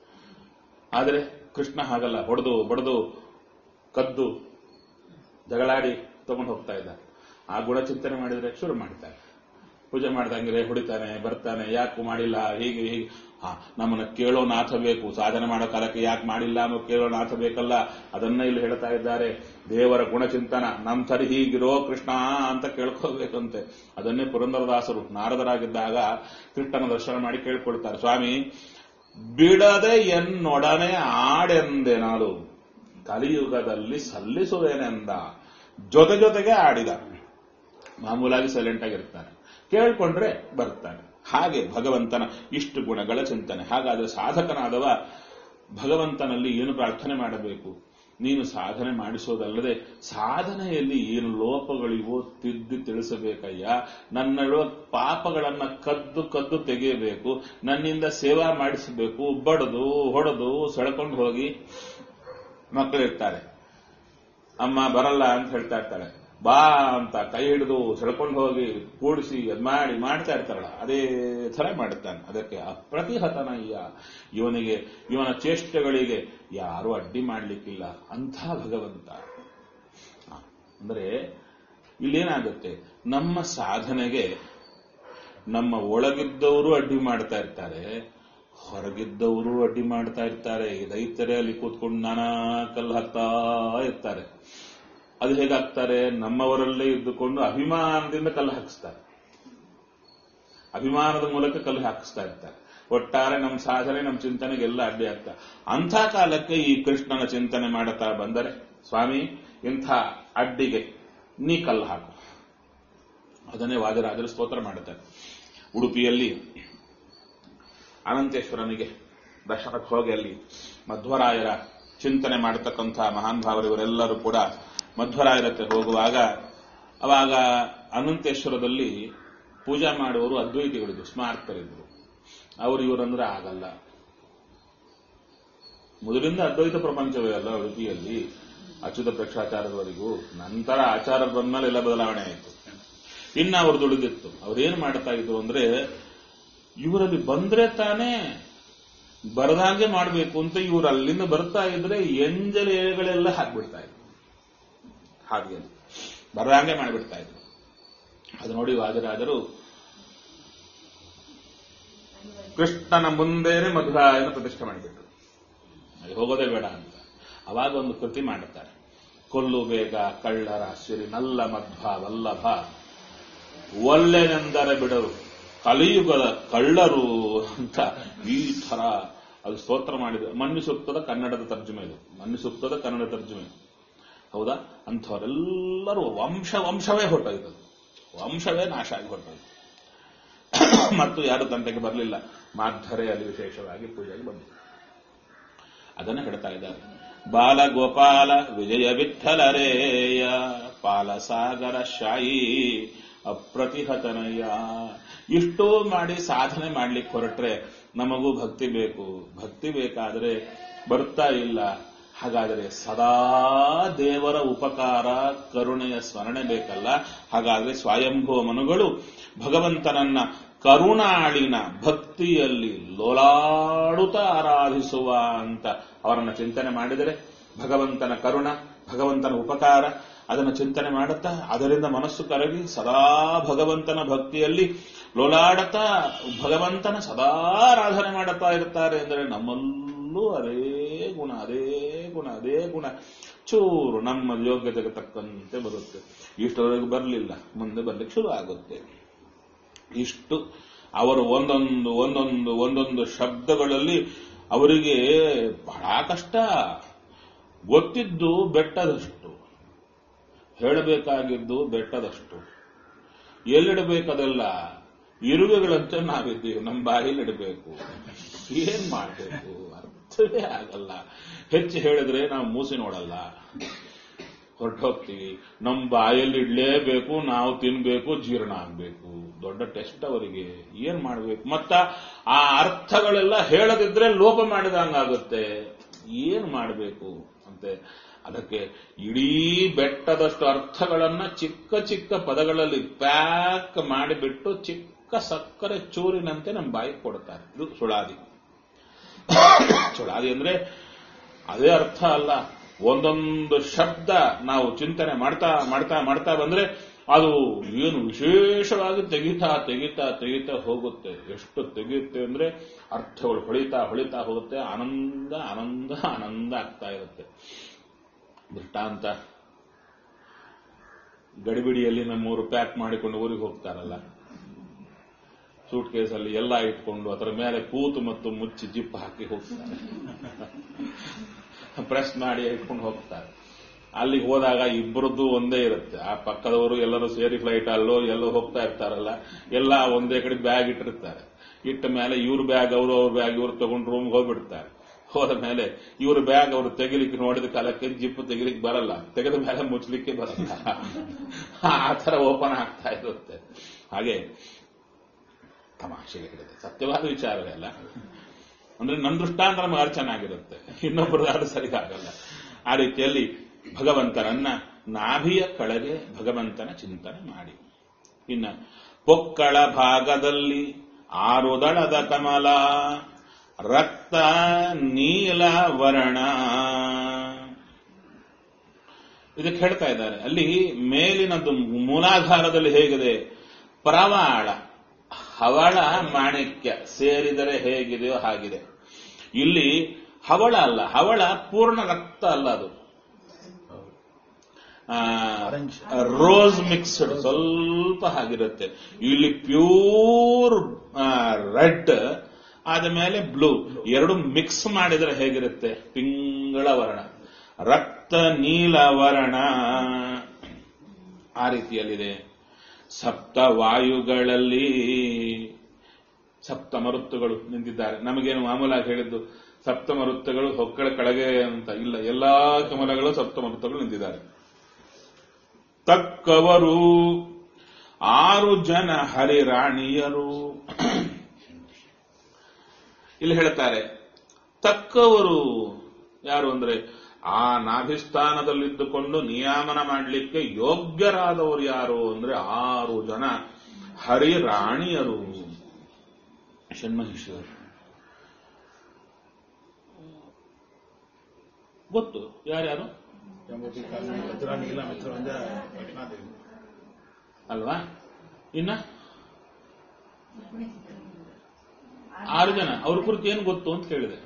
ಆದರೆ ಕೃಷ್ಣ ಹಾಗಲ್ಲ. ಹೊಡೆದು ಬಡದು ಕದ್ದು ಜಗಳಾಡಿ ತಗೊಂಡು ಹೋಗ್ತಾ ಇದ್ದ. ಆ ಗುಣ ಚಿಂತನೆ ಮಾಡಿದ್ರೆ ಶುರು ಮಾಡ್ತಾನೆ. ಪೂಜೆ ಮಾಡ್ದಂಗಿದ್ರೆ ಹೊಡಿತಾನೆ, ಬರ್ತಾನೆ, ಯಾಕೆ ಮಾಡಿಲ್ಲ, ಹೀಗೆ ಹೀಗೆ. ಹಾ, ನಮ್ಮನ್ನ ಕೇಳೋ ನಾಥ ಬೇಕು. ಸಾಧನೆ ಮಾಡೋ ಕಾಲಕ್ಕೆ ಯಾಕೆ ಮಾಡಿಲ್ಲ ಅನ್ನೋ ಕೇಳೋ ನಾಥ ಬೇಕಲ್ಲ. ಅದನ್ನ ಇಲ್ಲಿ ಹೇಳ್ತಾ ಇದ್ದಾರೆ. ದೇವರ ಗುಣಚಿಂತನ ನಮ್ ತರಿ ಹೀಗಿರೋ ಕೃಷ್ಣ ಅಂತ ಕೇಳ್ಕೋಬೇಕಂತೆ. ಅದನ್ನೇ ಪುರಂದರದಾಸರು ನಾರದರಾಗಿದ್ದಾಗ ಕೃಷ್ಣನ ದರ್ಶನ ಮಾಡಿ ಕೇಳ್ಕೊಳ್ತಾರೆ. ಸ್ವಾಮಿ, ಬಿಡದೆ ಎನ್ನೊಡನೆ ಆಡೆಂದೆನಾಲು ಕಲಿಯುಗದಲ್ಲಿ ಸಲ್ಲಿಸುವೇನೆಂದ. ಜೊತೆ ಜೊತೆಗೆ ಆಡಿದ. ಮಾಮೂಲಾಗಿ ಸೈಲೆಂಟ್ ಆಗಿರ್ತಾನೆ, ಕೇಳ್ಕೊಂಡ್ರೆ ಬರ್ತಾನೆ. ಹಾಗೆ ಭಗವಂತನ ಇಷ್ಟು ಗುಣಗಳ ಚಿಂತನೆ. ಹಾಗಾದ್ರೆ ಸಾಧಕನಾದವ ಭಗವಂತನಲ್ಲಿ ಏನು ಪ್ರಾರ್ಥನೆ ಮಾಡಬೇಕು? ನೀನು ಸಾಧನೆ ಮಾಡಿಸೋದಲ್ಲದೆ ಸಾಧನೆಯಲ್ಲಿ ಏನು ಲೋಪಗಳಿವೋ ತಿದ್ದಿ ತಿಳಿಸಬೇಕಯ್ಯ. ನನ್ನಿರುವ ಪಾಪಗಳನ್ನ ಕದ್ದು ಕದ್ದು ತೆಗೆಯಬೇಕು. ನನ್ನಿಂದ ಸೇವಾ ಮಾಡಿಸಬೇಕು. ಬಡದು ಹೊಡೆದು ಸೆಳ್ಕೊಂಡು ಹೋಗಿ ಮಕ್ಕಳಿರ್ತಾರೆ. ಅಮ್ಮ ಬರಲ್ಲ ಅಂತ ಹೇಳ್ತಾ ಇರ್ತಾಳೆ. ಬಾ ಅಂತ ಕೈ ಹಿಡಿದು ಸೆಳ್ಕೊಂಡು ಹೋಗಿ ಕೂಡಿಸಿ ಅದ್ ಮಾಡಿ ಮಾಡ್ತಾ ಇರ್ತಾರಲ್ಲ, ಅದೇ ಥರ ಮಾಡುತ್ತಾನೆ. ಅದಕ್ಕೆ ಅಪ್ರತಿಹತನಯ್ಯ. ಇವನಿಗೆ, ಇವನ ಚೇಷ್ಟೆಗಳಿಗೆ ಯಾರೂ ಅಡ್ಡಿ ಮಾಡ್ಲಿಕ್ಕಿಲ್ಲ ಅಂಥ ಭಗವಂತ. ಅಂದ್ರೆ ಇಲ್ಲೇನಾಗುತ್ತೆ? ನಮ್ಮ ಸಾಧನೆಗೆ ನಮ್ಮ ಒಳಗಿದ್ದವರು ಅಡ್ಡಿ ಮಾಡ್ತಾ ಇರ್ತಾರೆ, ಹೊರಗಿದ್ದವರು ಅಡ್ಡಿ ಮಾಡ್ತಾ ಇರ್ತಾರೆ. ದೈತ್ಯರೇ ಅಲ್ಲಿ ಕೂತ್ಕೊಂಡು ನಾನಾ ಕಲ್ಲು ಹಾಕ್ತಾ ಇರ್ತಾರೆ. ಅದು ಹೇಗಾಗ್ತಾರೆ? ನಮ್ಮವರಲ್ಲೇ ಇದ್ದುಕೊಂಡು ಅಭಿಮಾನದಿಂದ ಕಲ್ಲು ಹಾಕಿಸ್ತಾರೆ. ಅಭಿಮಾನದ ಮೂಲಕ ಕಲ್ಲು ಹಾಕಿಸ್ತಾ ಇರ್ತಾರೆ. ಒಟ್ಟಾರೆ ನಮ್ಮ ಸಾಧನೆ, ನಮ್ಮ ಚಿಂತನೆಗೆ ಎಲ್ಲ ಅಡ್ಡಿ ಆಗ್ತಾರೆ. ಅಂಥ ಕಾಲಕ್ಕೆ ಈ ಕೃಷ್ಣನ ಚಿಂತನೆ ಮಾಡುತ್ತಾ ಬಂದರೆ, ಸ್ವಾಮಿ ಇಂಥ ಅಡ್ಡಿಗೆ ನೀ ಕಲ್ಲು ಹಾಕು. ಅದನ್ನೇ ವಾದಿರಾಜರು ಸ್ತೋತ್ರ ಮಾಡುತ್ತಾರೆ. ಉಡುಪಿಯಲ್ಲಿ ಅನಂತೇಶ್ವರನಿಗೆ ದರ್ಶನಕ್ಕೆ ಹೋಗಿ ಅಲ್ಲಿ ಮಧ್ವರಾಯರ ಚಿಂತನೆ ಮಾಡತಕ್ಕಂಥ ಮಹಾನ್ ಭಾವರಿವರೆಲ್ಲರೂ ಕೂಡ ಮಧ್ವರಾಯರಕ್ಕೆ ಹೋಗುವಾಗ, ಅವಾಗ ಅನಂತೇಶ್ವರದಲ್ಲಿ ಪೂಜಾ ಮಾಡುವವರು ಅದ್ವೈತಿಗಳಿದ್ರು, ಸ್ಮಾರ್ತರಿದ್ರು. ಅವರು ಇವರಂದ್ರೆ ಆಗಲ್ಲ. ಮೊದಲಿಂದ ಅದ್ವೈತ ಪ್ರಪಂಚವೇ ಅಲ್ಲ ಉಡುಪಿಯಲ್ಲಿ, ಅಚ್ಯುತ ಪ್ರೇಕ್ಷಾಚಾರ್ಯವರೆಗೂ. ನಂತರ ಆಚಾರದ ಬಂದ್ಮೇಲೆ ಎಲ್ಲ ಬದಲಾವಣೆ ಆಯಿತು. ಇನ್ನು ಅವ್ರದ್ದು ಉಳಿದಿತ್ತು. ಅವ್ರೇನು ಮಾಡ್ತಾ ಇದ್ರು ಅಂದ್ರೆ, ಇವರಲ್ಲಿ ಬಂದ್ರೆ ತಾನೇ ಬರದಾಗೆ ಮಾಡಬೇಕು ಅಂತ ಇವರು ಅಲ್ಲಿಂದ ಬರ್ತಾ ಇದ್ರೆ ಎಂಜಲ ಎಲೆಗಳೆಲ್ಲ ಹಾಕ್ಬಿಡ್ತಾ ಇದ್ರು. ಹಾದಿಯಲ್ಲಿ ಬರದಾಗೆ ಮಾಡಿಬಿಡ್ತಾ ಇದ್ರು. ಅದು ನೋಡಿ ವಾದಿರಾಜರು ಕೃಷ್ಣನ ಮುಂದೆನೆ ಮಧುರಾಯನ ಪ್ರತಿಷ್ಠೆ ಮಾಡಿಬಿಟ್ರು. ಅಲ್ಲಿ ಹೋಗೋದೇ ಬೇಡ ಅಂತ. ಅವಾಗ ಒಂದು ಕೃತಿ ಮಾಡುತ್ತಾರೆ. ಕೊಲ್ಲು ಬೇಗ ಕಳ್ಳರ ಸಿರಿ ನಲ್ಲ ಮಧ್ವ ವಲ್ಲಭ ಒಲ್ಲೆನೆಂದರೆ ಬಿಡರು ಕಲಿಯುಗದ ಕಳ್ಳರು ಅಂತ ಈ ತರ ಅದು ಸ್ತೋತ್ರ ಮಾಡಿದ್ರು. ಮಣ್ಣು ಸೂಕ್ತದ ಕನ್ನಡದ ತರ್ಜುಮೆ ಇದು. ಮಣ್ಣು ಸೂಕ್ತದ ಕನ್ನಡ ತರ್ಜುಮೆ. ಹೌದಾ? ಅಂಥವರೆಲ್ಲರೂ ವಂಶ ವಂಶವೇ ಹೊರಟೋಯ್ತು. ವಂಶವೇ ನಾಶ ಆಗಿ ಹೊರಟೋಯ್ತು. ಮತ್ತು ಯಾರು ತಂಟೆಗೆ ಬರಲಿಲ್ಲ. ಮಾಧ್ವರೇ ಅಲ್ಲಿ ವಿಶೇಷವಾಗಿ ಪೂಜೆಗೆ ಬಂದಿದೆ. ಅದನ್ನು ಹೇಳ್ತಾ ಇದ್ದಾರೆ. ಬಾಲಗೋಪಾಲ ವಿಜಯ ವಿಠಲರೇಯ ಪಾಲಸಾಗರ ಶಾಯಿ ಅಪ್ರತಿಹತನಯ್ಯ. ಇಷ್ಟೋ ಮಾಡಿ ಸಾಧನೆ ಮಾಡ್ಲಿಕ್ಕೆ ಹೊರಟ್ರೆ ನಮಗೂ ಭಕ್ತಿ ಬೇಕು. ಭಕ್ತಿ ಬೇಕಾದ್ರೆ ಬರ್ತಾ ಇಲ್ಲ. ಹಾಗಾದರೆ ಸದಾ ದೇವರ ಉಪಕಾರ ಕರುಣೆಯ ಸ್ಮರಣೆ ಬೇಕಲ್ಲ. ಹಾಗಾದ್ರೆ ಸ್ವಯಂಭುವ ಮನುಗಳು ಭಗವಂತನನ್ನ ಕರುಣಾಳಿನ ಭಕ್ತಿಯಲ್ಲಿ ಲೋಲಾಡುತ್ತಾ ಆರಾಧಿಸುವ ಅಂತ ಅವರನ್ನ ಚಿಂತನೆ ಮಾಡಿದರೆ ಭಗವಂತನ ಕರುಣ, ಭಗವಂತನ ಉಪಕಾರ ಅದನ್ನು ಚಿಂತನೆ ಮಾಡುತ್ತಾ ಅದರಿಂದ ಮನಸ್ಸು ಕರಗಿ ಸದಾ ಭಗವಂತನ ಭಕ್ತಿಯಲ್ಲಿ ಲೋಲಾಡುತ್ತಾ ಭಗವಂತನ ಸದಾ ಆರಾಧನೆ ಮಾಡುತ್ತಾ ಇರ್ತಾರೆ ಅಂದರೆ ನಮ್ಮಲ್ಲೂ ಅದೇ ಗುಣ ಅದೇ ಗುಣ ಅದೇ ಗುಣ ಚೂರು ನಮ್ಮ ಯೋಗ್ಯತೆಗೆ ತಕ್ಕಂತೆ ಬರುತ್ತೆ. ಇಷ್ಟರವರೆಗೂ ಬರಲಿಲ್ಲ, ಮುಂದೆ ಬರ್ಲಿಕ್ಕೆ ಶುರು ಆಗುತ್ತೆ. ಇಷ್ಟು ಅವರು ಒಂದೊಂದು ಒಂದೊಂದು ಒಂದೊಂದು ಶಬ್ದಗಳಲ್ಲಿ ಅವರಿಗೆ ಬಹಳ ಕಷ್ಟ. ಗೊತ್ತಿದ್ದು ಬೆಟ್ಟದಷ್ಟು, ಹೇಳಬೇಕಾಗಿದ್ದು ಬೆಟ್ಟದಷ್ಟು. ಎಲ್ಲಿಡಬೇಕದೆಲ್ಲ ಇರುವೆಗಳಂತೆ ನಾವಿದ್ದೀವಿ, ನಮ್ಮ ಬಾಯಲ್ಲಿ ಇಡಬೇಕು. ಏನ್ ಮಾಡಬೇಕು ಅರ್ಥವೇ ಆಗಲ್ಲ. ಹೆಚ್ಚು ಹೇಳಿದ್ರೆ ನಾವು ಮೂಸಿ ನೋಡಲ್ಲ, ಹೊರಟೋಗ್ತೀವಿ. ನಮ್ಮ ಬಾಯಲ್ಲಿ ಇಡ್ಲೇಬೇಕು, ನಾವು ತಿನ್ಬೇಕು, ಜೀರ್ಣ ಆಗ್ಬೇಕು. ದೊಡ್ಡ ಟೆಸ್ಟ್ ಅವರಿಗೆ. ಏನ್ ಮಾಡಬೇಕು? ಮತ್ತ ಆ ಅರ್ಥಗಳೆಲ್ಲ ಹೇಳದಿದ್ರೆ ಲೋಪ ಮಾಡಿದಂಗಾಗುತ್ತೆ. ಏನ್ ಮಾಡಬೇಕು ಅಂತೆ. ಅದಕ್ಕೆ ಇಡೀ ಬೆಟ್ಟದಷ್ಟು ಅರ್ಥಗಳನ್ನ ಚಿಕ್ಕ ಚಿಕ್ಕ ಪದಗಳಲ್ಲಿ ಪ್ಯಾಕ್ ಮಾಡಿಬಿಟ್ಟು ಚಿಕ್ಕ ಸಕ್ಕರೆ ಚೂರಿನಂತೆ ನಮ್ಮ ಬಾಯಿಗೆ ಕೊಡ್ತಾರೆ. ಇದು ಸುಳಾದಿ. ಸುಳಾದಿ ಅಂದ್ರೆ ಅದೇ ಅರ್ಥ ಅಲ್ಲ. ಒಂದೊಂದು ಶಬ್ದ ನಾವು ಚಿಂತನೆ ಮಾಡ್ತಾ ಮಾಡ್ತಾ ಮಾಡ್ತಾ ಬಂದ್ರೆ ಅದು ಏನು ವಿಶೇಷವಾಗಿ ತೆಗಿತಾ ತೆಗಿತಾ ತೆಗಿತಾ ಹೋಗುತ್ತೆ. ಎಷ್ಟು ತೆಗೆಯುತ್ತೆ ಅಂದ್ರೆ ಅರ್ಥಗಳು ಹೊಳಿತಾ ಹೊಳಿತಾ ಹೋಗುತ್ತೆ. ಆನಂದ ಆನಂದ ಆನಂದ ಆಗ್ತಾ ಇರುತ್ತೆ. ದೃಷ್ಟಾಂತ, ಗಡಿಬಿಡಿಯಲ್ಲಿ ನಮ್ಮೂರು ಪ್ಯಾಕ್ ಮಾಡಿಕೊಂಡು ಊರಿಗೆ ಹೋಗ್ತಾರಲ್ಲ, ಸೂಟ್ ಕೇಸಲ್ಲಿ ಎಲ್ಲ ಇಟ್ಕೊಂಡು ಅದರ ಮೇಲೆ ಕೂತು ಮತ್ತು ಮುಚ್ಚಿ ಜಿಪ್ ಹಾಕಿ ಹೋಗ್ತಾರೆ. ಪ್ರೆಸ್ ಮಾಡಿ ಇಟ್ಕೊಂಡು ಹೋಗ್ತಾರೆ. ಅಲ್ಲಿಗೆ ಹೋದಾಗ ಇಬ್ಬರದ್ದು ಒಂದೇ ಇರುತ್ತೆ. ಆ ಪಕ್ಕದವರು ಎಲ್ಲರೂ ಸೇರಿ ಫ್ಲೈಟ್ ಅಲ್ಲೋ ಎಲ್ಲೋ ಹೋಗ್ತಾ ಇರ್ತಾರಲ್ಲ, ಎಲ್ಲ ಒಂದೇ ಕಡೆ ಬ್ಯಾಗ್ ಇಟ್ಟಿರ್ತಾರೆ. ಇಟ್ಟ ಮೇಲೆ ಇವ್ರ ಬ್ಯಾಗ್ ಅವರು ಅವ್ರ ಬ್ಯಾಗ್ ಇವ್ರು ತಗೊಂಡು ರೂಮ್ಗೆ ಹೋಗ್ಬಿಡ್ತಾರೆ. ಹೋದ ಮೇಲೆ ಇವ್ರ ಬ್ಯಾಗ್ ಅವರು ತೆಗಿಲಿಕ್ಕೆ ನೋಡಿದ ಕಾಲಕ್ಕೆ ಜಿಪ್ ತೆಗಿಲಿಕ್ಕೆ ಬರಲ್ಲ, ತೆಗೆದ ಮೇಲೆ ಮುಚ್ಚಲಿಕ್ಕೆ ಬರಲ್ಲ. ಆ ತರ ಓಪನ್ ಆಗ್ತಾ ಇರುತ್ತೆ. ಹಾಗೆ ತಮಾಷೆಗೆ ಹೇಳಿದೆ, ಸತ್ಯವಾದ ವಿಚಾರವೇ ಅಲ್ಲ. ಅಂದ್ರೆ ನನ್ನ ದೃಷ್ಟಾಂತ ನಮಗೆ ಅರ್ಚನೆ ಆಗಿರುತ್ತೆ, ಇನ್ನೊಬ್ಬರದಾದ ಸರಿಯಾಗಲ್ಲ. ಆ ರೀತಿಯಲ್ಲಿ ಭಗವಂತನನ್ನ ನಾಭಿಯ ಕೆಳಗೆ ಭಗವಂತನ ಚಿಂತನೆ ಮಾಡಿ. ಇನ್ನ ಪೊಕ್ಕಳ ಭಾಗದಲ್ಲಿ ಆರುದಳದ ಕಮಲ ರಕ್ತ ನೀಲ ವರ್ಣ, ಇದಕ್ಕೆ ಹೇಳ್ತಾ ಇದ್ದಾರೆ. ಅಲ್ಲಿ ಮೇಲಿನದ್ದು ಮೂಲಾಧಾರದಲ್ಲಿ ಹೇಗಿದೆ? ಪ್ರವಾಳ ಹವಳ ಮಾಣಿಕ್ಯ ಸೇರಿದರೆ ಹೇಗಿದೆಯೋ ಹಾಗಿದೆ. ಇಲ್ಲಿ ಹವಳ ಅಲ್ಲ, ಹವಳ ಪೂರ್ಣ ರಕ್ತ ಅಲ್ಲ, ಅದು ರೋಸ್ ಮಿಕ್ಸ್ಡ್ ಸ್ವಲ್ಪ ಆಗಿರುತ್ತೆ. ಇಲ್ಲಿ ಪ್ಯೂರ್ ರೆಡ್ ಆದ ಮೇಲೆ ಬ್ಲೂ, ಎರಡು ಮಿಕ್ಸ್ ಮಾಡಿದರೆ ಹೇಗಿರುತ್ತೆ? ಪಿಂಗಳ ವರ್ಣ, ರಕ್ತ ನೀಲ ವರ್ಣ ಆ ರೀತಿಯಲ್ಲಿದೆ. ಸಪ್ತ ವಾಯುಗಳಲ್ಲಿ ಸಪ್ತ ಮರುತ್ತುಗಳು ನಿಂತಿದ್ದಾರೆ. ನಮಗೇನು ಮಾಮೂಲಾಗಿ ಹೇಳಿದ್ದು ಸಪ್ತ ಮರುತ್ತಗಳು ಹೊಕ್ಕಳ ಕೆಳಗೆ ಅಂತ ಇಲ್ಲ, ಎಲ್ಲಾ ಕಮಲಗಳು ಸಪ್ತ ಮರುತ್ತಗಳು ನಿಂತಿದ್ದಾರೆ. ತಕ್ಕವರು ಆರು ಜನ ಹರಿರಾಣಿಯರು. ಇಲ್ಲಿ ಹೇಳ್ತಾರೆ ತಕ್ಕವರು ಯಾರು ಅಂದ್ರೆ ಆ ನಾಭಿಸ್ಥಾನದಲ್ಲಿದ್ದುಕೊಂಡು ನಿಯಾಮನ ಮಾಡಲಿಕ್ಕೆ ಯೋಗ್ಯರಾದವರು ಯಾರು ಅಂದ್ರೆ ಆರು ಜನ ಹರಿರಾಣಿಯರು, ಷಣ್ಮಹಿಷಿಯರು. ಗೊತ್ತು ಯಾರ್ಯಾರು ಅಲ್ವಾ? ಇನ್ನ ಆರು ಜನ ಅವ್ರ ಕುರಿತು ಏನು ಗೊತ್ತು ಅಂತ ಕೇಳಿದೆ.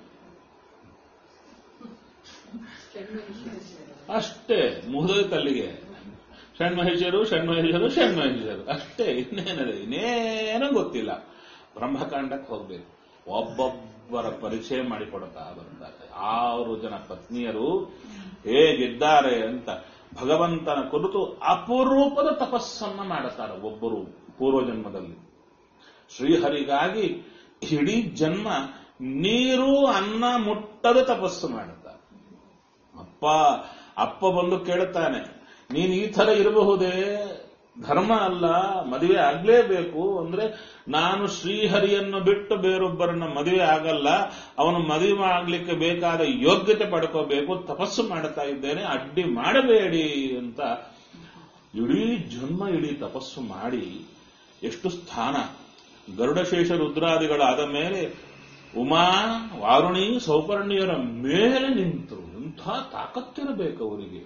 ಅಷ್ಟೇ, ಮುಗಿದ ಕಲ್ಲಿಗೆ ಷಣ್ಮಹಿಷರು ಷಣ್ಮಹಿಷರು ಷಣ್ಮಹಿಷರು ಅಷ್ಟೇ. ಇನ್ನೇನದೆ, ಇನ್ನೇನೂ ಗೊತ್ತಿಲ್ಲ. ಬ್ರಹ್ಮಕಾಂಡಕ್ಕೆ ಹೋಗ್ಬೇಕು, ಒಬ್ಬೊಬ್ಬರ ಪರಿಚಯ ಮಾಡಿಕೊಡುತ್ತಾ ಬರ್ತಾರೆ. ಆರು ಜನ ಪತ್ನಿಯರು ಹೇಗಿದ್ದಾರೆ ಅಂತ ಭಗವಂತನ ಕುರಿತು ಅಪರೂಪದ ತಪಸ್ಸನ್ನ ಮಾಡುತ್ತಾರೆ. ಒಬ್ಬರು ಪೂರ್ವಜನ್ಮದಲ್ಲಿ ಶ್ರೀಹರಿಗಾಗಿ ಇಡೀ ಜನ್ಮ ನೀರು ಅನ್ನ ಮುಟ್ಟದ ತಪಸ್ಸು ಮಾಡುತ್ತಾರೆ. ಅಪ್ಪ ಅಪ್ಪ ಬಂದು ಕೇಳುತ್ತಾನೆ, ನೀನು ಈ ತರ ಇರಬಹುದೇ? ಧರ್ಮ ಅಲ್ಲ, ಮದುವೆ ಆಗ್ಲೇಬೇಕು ಅಂದ್ರೆ ನಾನು ಶ್ರೀಹರಿಯನ್ನು ಬಿಟ್ಟು ಬೇರೊಬ್ಬರನ್ನ ಮದುವೆ ಆಗಲ್ಲ, ಅವನು ಮದುವೆ ಆಗ್ಲಿಕ್ಕೆ ಬೇಕಾದ ಯೋಗ್ಯತೆ ಪಡ್ಕೋಬೇಕು, ತಪಸ್ಸು ಮಾಡ್ತಾ ಇದ್ದೇನೆ, ಅಡ್ಡಿ ಮಾಡಬೇಡಿ ಅಂತ ಇಡೀ ಜನ್ಮ ಇಡೀ ತಪಸ್ಸು ಮಾಡಿ ಎಷ್ಟು ಸ್ಥಾನ ಗರುಡಶೇಷ ರುದ್ರಾದಿಗಳಾದ ಮೇಲೆ ಉಮಾ ವಾರುಣಿ ಸೌಪರ್ಣಿಯರ ಮೇಲೆ ನಿಂತರು. ಎಂಥ ತಾಕತ್ತಿರಬೇಕು ಅವರಿಗೆ.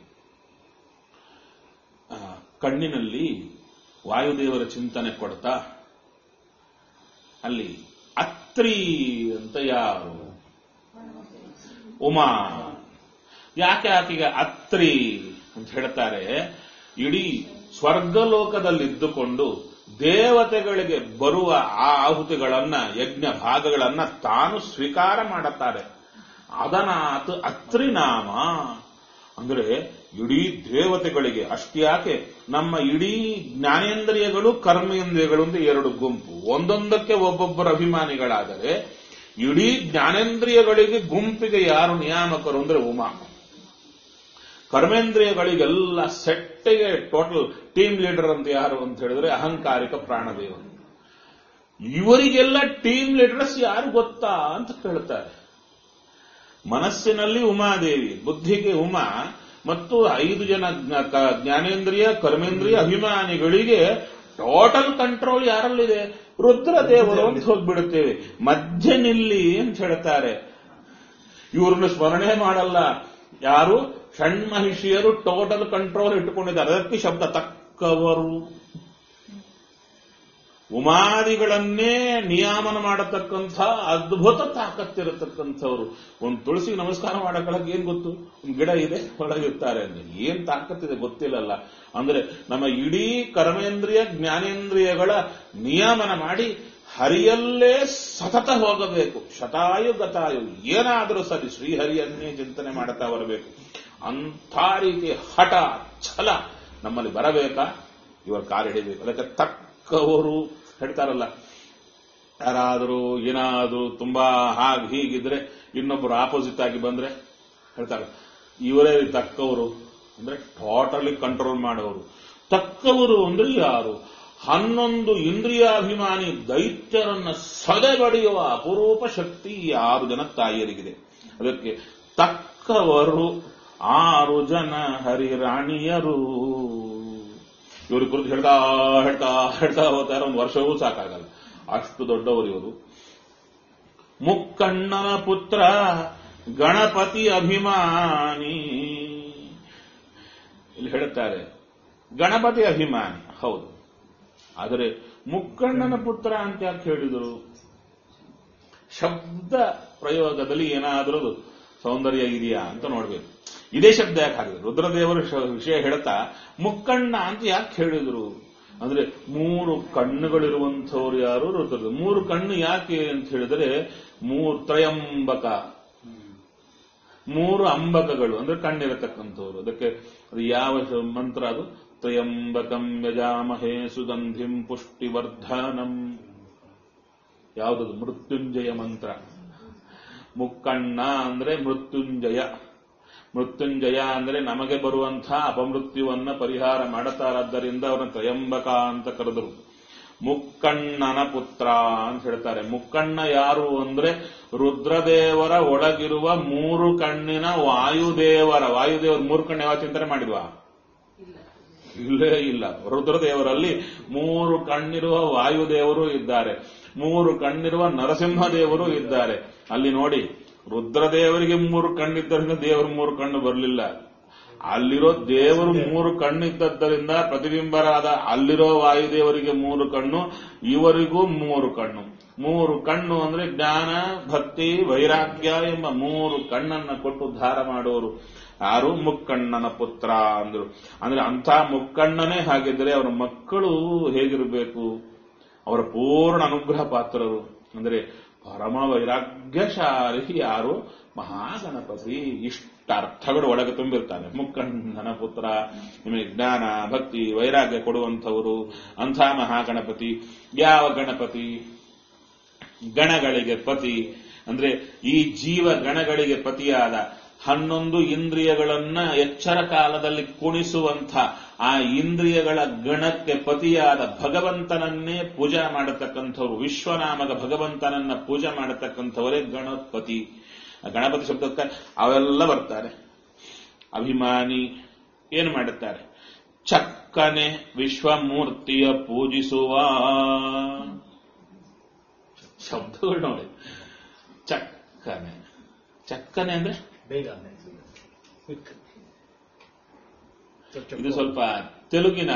ಕಣ್ಣಿನಲ್ಲಿ ವಾಯುದೇವರ ಚಿಂತನೆ ಕೊಡ್ತಾ ಅಲ್ಲಿ ಅತ್ರಿ ಅಂತ ಯಾರು? ಉಮಾ. ಯಾಕೆ ಆಕೆಗೆ ಅತ್ರಿ ಅಂತ ಹೇಳ್ತಾರೆ? ಇಡೀ ಸ್ವರ್ಗಲೋಕದಲ್ಲಿದ್ದುಕೊಂಡು ದೇವತೆಗಳಿಗೆ ಬರುವ ಆ ಆಹುತಿಗಳನ್ನ, ಯಜ್ಞ ಭಾಗಗಳನ್ನ ತಾನು ಸ್ವೀಕಾರ ಮಾಡುತ್ತಾರೆ. ಅದನಾತ್ ಅತ್ರಿನಾಮ ಅಂದ್ರೆ ಇಡೀ ದೇವತೆಗಳಿಗೆ ಅಷ್ಟ್ಯಾಕೆ ನಮ್ಮ ಇಡೀ ಜ್ಞಾನೇಂದ್ರಿಯಗಳು ಕರ್ಮೇಂದ್ರಿಯಗಳು ಅಂತ ಎರಡು ಗುಂಪು, ಒಂದೊಂದಕ್ಕೆ ಒಬ್ಬೊಬ್ಬರ ಅಭಿಮಾನಿಗಳಾದರೆ ಇಡೀ ಜ್ಞಾನೇಂದ್ರಿಯಗಳಿಗೆ ಗುಂಪಿಗೆ ಯಾರು ನಿಯಾಮಕರು ಅಂದ್ರೆ ಉಮಾ. ಕರ್ಮೇಂದ್ರಿಯಗಳಿಗೆಲ್ಲ ಸೆಟ್ಟಿಗೆ ಟೋಟಲ್ ಟೀಮ್ ಲೀಡರ್ ಅಂತ ಯಾರು ಅಂತ ಹೇಳಿದ್ರೆ ಅಹಂಕಾರಿಕ ಪ್ರಾಣದೇವರು. ಇವರಿಗೆಲ್ಲ ಟೀಮ್ ಲೀಡರ್ಸ್ ಯಾರು ಗೊತ್ತಾ ಅಂತ ಕೇಳ್ತಾರೆ. ಮನಸ್ಸಿನಲ್ಲಿ ಉಮಾದೇವಿ, ಬುದ್ಧಿಗೆ ಉಮಾ, ಮತ್ತು ಐದು ಜನ ಜ್ಞಾನೇಂದ್ರಿಯ ಕರ್ಮೇಂದ್ರಿಯ ಅಭಿಮಾನಿಗಳಿಗೆ ಟೋಟಲ್ ಕಂಟ್ರೋಲ್ ಯಾರಲ್ಲಿದೆ? ರುದ್ರದೇವರು ಅಂತ ಹೋಗ್ಬಿಡುತ್ತೇವೆ. ಮಧ್ಯ ನಿಲ್ಲಿ ಅಂತ ಹೇಳ್ತಾರೆ. ಇವ್ರನ್ನ ಸ್ಮರಣೆ ಮಾಡಲ್ಲ ಯಾರು? ಷಣ್ಮಹಿಷಿಯರು ಟೋಟಲ್ ಕಂಟ್ರೋಲ್ ಇಟ್ಟುಕೊಂಡಿದ್ದಾರೆ. ಅದಕ್ಕೆ ಶಬ್ದ ತಕ್ಕವರು. ಉಮಾದಿಗಳನ್ನೇ ನಿಯಾಮನ ಮಾಡತಕ್ಕಂಥ ಅದ್ಭುತ ತಾಕತ್ತಿರತಕ್ಕಂಥವ್ರು. ಒಂದು ತುಳಸಿಗೆ ನಮಸ್ಕಾರ ಮಾಡಕ್ಕೆ ಏನ್ ಗೊತ್ತು? ಒಂದು ಗಿಡ ಇದೆ, ಹೊರಗಿರ್ತಾರೆ ಅಂದ್ರೆ ಏನ್ ತಾಕತ್ತಿದೆ ಗೊತ್ತಿಲ್ಲಲ್ಲ. ಅಂದ್ರೆ ನಮ್ಮ ಇಡೀ ಕರ್ಮೇಂದ್ರಿಯ ಜ್ಞಾನೇಂದ್ರಿಯಗಳ ನಿಯಮನ ಮಾಡಿ ಹರಿಯಲ್ಲೇ ಸತತ ಹೋಗಬೇಕು. ಶತಾಯು ಗತಾಯು ಏನಾದರೂ ಸರಿ ಶ್ರೀಹರಿಯನ್ನೇ ಚಿಂತನೆ ಮಾಡುತ್ತಾ ಬರಬೇಕು. ಅಂಥ ರೀತಿ ಹಠ ಛಲ ನಮ್ಮಲ್ಲಿ ಬರಬೇಕಾ? ಇವರ ಕಾಲು ಹಿಡಿಬೇಕು. ಅದಕ್ಕೆ ತಕ್ಕವರು ಹೇಳ್ತಾರಲ್ಲ, ಯಾರಾದರೂ ಏನಾದರೂ ತುಂಬಾ ಹಾಗೆ ಹೀಗಿದ್ರೆ ಇನ್ನೊಬ್ಬರು ಆಪೋಸಿಟ್ ಆಗಿ ಬಂದ್ರೆ ಹೇಳ್ತಾರೆ ಇವರೇ ತಕ್ಕವರು ಅಂದ್ರೆ ಟೋಟಲಿ ಕಂಟ್ರೋಲ್ ಮಾಡೋರು. ತಕ್ಕವರು ಅಂದ್ರೆ ಯಾರು? ಹನ್ನೊಂದು ಇಂದ್ರಿಯಾಭಿಮಾನಿ ದೈತ್ಯರನ್ನ ಸದೆಬಡಿಯುವ ಅಪರೂಪ ಶಕ್ತಿ ಆರು ಜನ ತಾಯಿಯರಿಗಿದೆ. ಅದಕ್ಕೆ ತಕ್ಕವರು ಆರು ಜನ ಹರಿರಾಣಿಯರು. ಇವರು ಕುರಿತು ಹೇಳ್ತಾ ಹೇಳ್ತಾ ಹೇಳ್ತಾ ಹೋಗ್ತಾರೆ, ಒಂದು ವರ್ಷವೂ ಸಾಕಾಗಲ್ಲ, ಅಷ್ಟು ದೊಡ್ಡವರು ಇವರು. ಮುಕ್ಕಣ್ಣನ ಪುತ್ರ ಗಣಪತಿ ಅಭಿಮಾನಿ. ಇಲ್ಲಿ ಹೇಳುತ್ತಾರೆ ಗಣಪತಿ ಅಭಿಮಾನಿ ಹೌದು, ಆದರೆ ಮುಕ್ಕಣ್ಣನ ಪುತ್ರ ಅಂತ ಯಾಕೆ ಹೇಳಿದರು? ಶಬ್ದ ಪ್ರಯೋಗದಲ್ಲಿ ಏನಾದರೂ ಸೌಂದರ್ಯ ಇದೆಯಾ ಅಂತ ನೋಡ್ಬೇಕು. ಇದೇ ಶಬ್ದ ಯಾಕೆ ಹಾಕಿದ್ರು? ರುದ್ರದೇವರು ವಿಷಯ ಹೇಳ್ತಾ ಮುಕ್ಕಣ್ಣ ಅಂತ ಯಾಕೆ ಹೇಳಿದ್ರು ಅಂದ್ರೆ ಮೂರು ಕಣ್ಣುಗಳಿರುವಂಥವ್ರು ಯಾರು? ರುದ್ರ. ಮೂರು ಕಣ್ಣು ಯಾಕೆ ಅಂತ ಹೇಳಿದ್ರೆ ಮೂರು ತ್ರಯಂಬಕ, ಮೂರು ಅಂಬಕಗಳು ಅಂದ್ರೆ ಕಣ್ಣಿರತಕ್ಕಂಥವ್ರು. ಅದಕ್ಕೆ ಅದು ಯಾವ ಮಂತ್ರ? ಅದು ತ್ರಯಂಬಕಂ ಯಜಾಮಹೇ ಸುಗಂಧಿಂ ಪುಷ್ಟಿವರ್ಧನಂ. ಯಾವುದದು? ಮೃತ್ಯುಂಜಯ ಮಂತ್ರ. ಮುಕ್ಕಣ್ಣ ಅಂದ್ರೆ ಮೃತ್ಯುಂಜಯ. ಮೃತ್ಯುಂಜಯ ಅಂದ್ರೆ ನಮಗೆ ಬರುವಂತಹ ಅಪಮೃತ್ಯುವನ್ನ ಪರಿಹಾರ ಮಾಡುತ್ತಾರಾದ್ದರಿಂದ ಅವರನ್ನು ತ್ರಯಂಬಕ ಅಂತ ಕರೆದರು. ಮುಕ್ಕಣ್ಣನ ಪುತ್ರ ಅಂತ ಹೇಳ್ತಾರೆ. ಮುಕ್ಕಣ್ಣ ಯಾರು ಅಂದ್ರೆ ರುದ್ರದೇವರ ಒಳಗಿರುವ ಮೂರು ಕಣ್ಣಿನ ವಾಯುದೇವರ. ವಾಯುದೇವರ ಮೂರು ಕಣ್ಣು ಯಾವ ಚಿಂತನೆ ಮಾಡಿದ್ವಾ? ಇಲ್ಲೇ ಇಲ್ಲ. ರುದ್ರದೇವರಲ್ಲಿ ಮೂರು ಕಣ್ಣಿರುವ ವಾಯುದೇವರು ಇದ್ದಾರೆ, ಮೂರು ಕಣ್ಣಿರುವ ನರಸಿಂಹದೇವರು ಇದ್ದಾರೆ. ಅಲ್ಲಿ ನೋಡಿ, ರುದ್ರದೇವರಿಗೆ ಮೂರು ಕಣ್ಣಿದ್ದರಿಂದ ದೇವರು ಮೂರು ಕಣ್ಣು ಬರಲಿಲ್ಲ. ಅಲ್ಲಿರೋ ದೇವರು ಮೂರು ಕಣ್ಣಿದ್ದದ್ದರಿಂದ ಪ್ರತಿಬಿಂಬರಾದ ಅಲ್ಲಿರೋ ವಾಯುದೇವರಿಗೆ ಮೂರು ಕಣ್ಣು, ಇವರಿಗೂ ಮೂರು ಕಣ್ಣು. ಮೂರು ಕಣ್ಣು ಅಂದ್ರೆ ಜ್ಞಾನ, ಭಕ್ತಿ, ವೈರಾಗ್ಯ ಎಂಬ ಮೂರು ಕಣ್ಣನ್ನ ಕೊಟ್ಟು ಉದ್ಧಾರ ಮಾಡೋರು ಯಾರು? ಮುಕ್ಕಣ್ಣನ ಪುತ್ರ ಅಂದ್ರು. ಅಂದ್ರೆ ಅಂಥ ಮುಕ್ಕಣ್ಣನೇ ಹಾಗಿದ್ರೆ ಅವರ ಮಕ್ಕಳು ಹೇಗಿರಬೇಕು? ಅವರ ಪೂರ್ಣ ಅನುಗ್ರಹ ಪಾತ್ರರು. ಅಂದ್ರೆ ಪರಮ ವೈರಾಗ್ಯಶಾಲಿ ಯಾರು? ಮಹಾಗಣಪತಿ. ಇಷ್ಟ ಅರ್ಥಗಳು ಒಳಗೆ ತುಂಬಿರ್ತಾನೆ. ಮುಕ್ಕಣ್ಣನ ಪುತ್ರ, ನಿಮಗೆ ಜ್ಞಾನ, ಭಕ್ತಿ, ವೈರಾಗ್ಯ ಕೊಡುವಂಥವರು ಅಂಥ ಮಹಾಗಣಪತಿ. ಯಾವ ಗಣಪತಿ? ಗಣಗಳಿಗೆ ಪತಿ ಅಂದ್ರೆ ಈ ಜೀವ ಗಣಗಳಿಗೆ ಪತಿಯಾದ ಹನ್ನೊಂದು ಇಂದ್ರಿಯಗಳನ್ನ ಎಚ್ಚರ ಕಾಲದಲ್ಲಿ ಕುಣಿಸುವಂಥ ಆ ಇಂದ್ರಿಯಗಳ ಗಣಕ್ಕೆ ಪತಿಯಾದ ಭಗವಂತನನ್ನೇ ಪೂಜಾ ಮಾಡತಕ್ಕಂಥವ್ರು, ವಿಶ್ವನಾಮಕ ಭಗವಂತನನ್ನ ಪೂಜೆ ಮಾಡತಕ್ಕಂಥವರೇ ಗಣಪತಿ. ಗಣಪತಿ ಶಬ್ದಕ್ಕೆ ಅವೆಲ್ಲ ಬರ್ತಾರೆ. ಅಭಿಮಾನಿ ಏನು ಮಾಡುತ್ತಾರೆ? ಚಕ್ಕನೆ ವಿಶ್ವಮೂರ್ತಿಯ ಪೂಜಿಸುವ ಶಬ್ದಗಳು ನೋಡಿ. ಚಕ್ಕನೆ, ಚಕ್ಕನೆ ಅಂದ್ರೆ
ಬೇಗ
ಇದು ಸ್ವಲ್ಪ ತೆಲುಗಿನ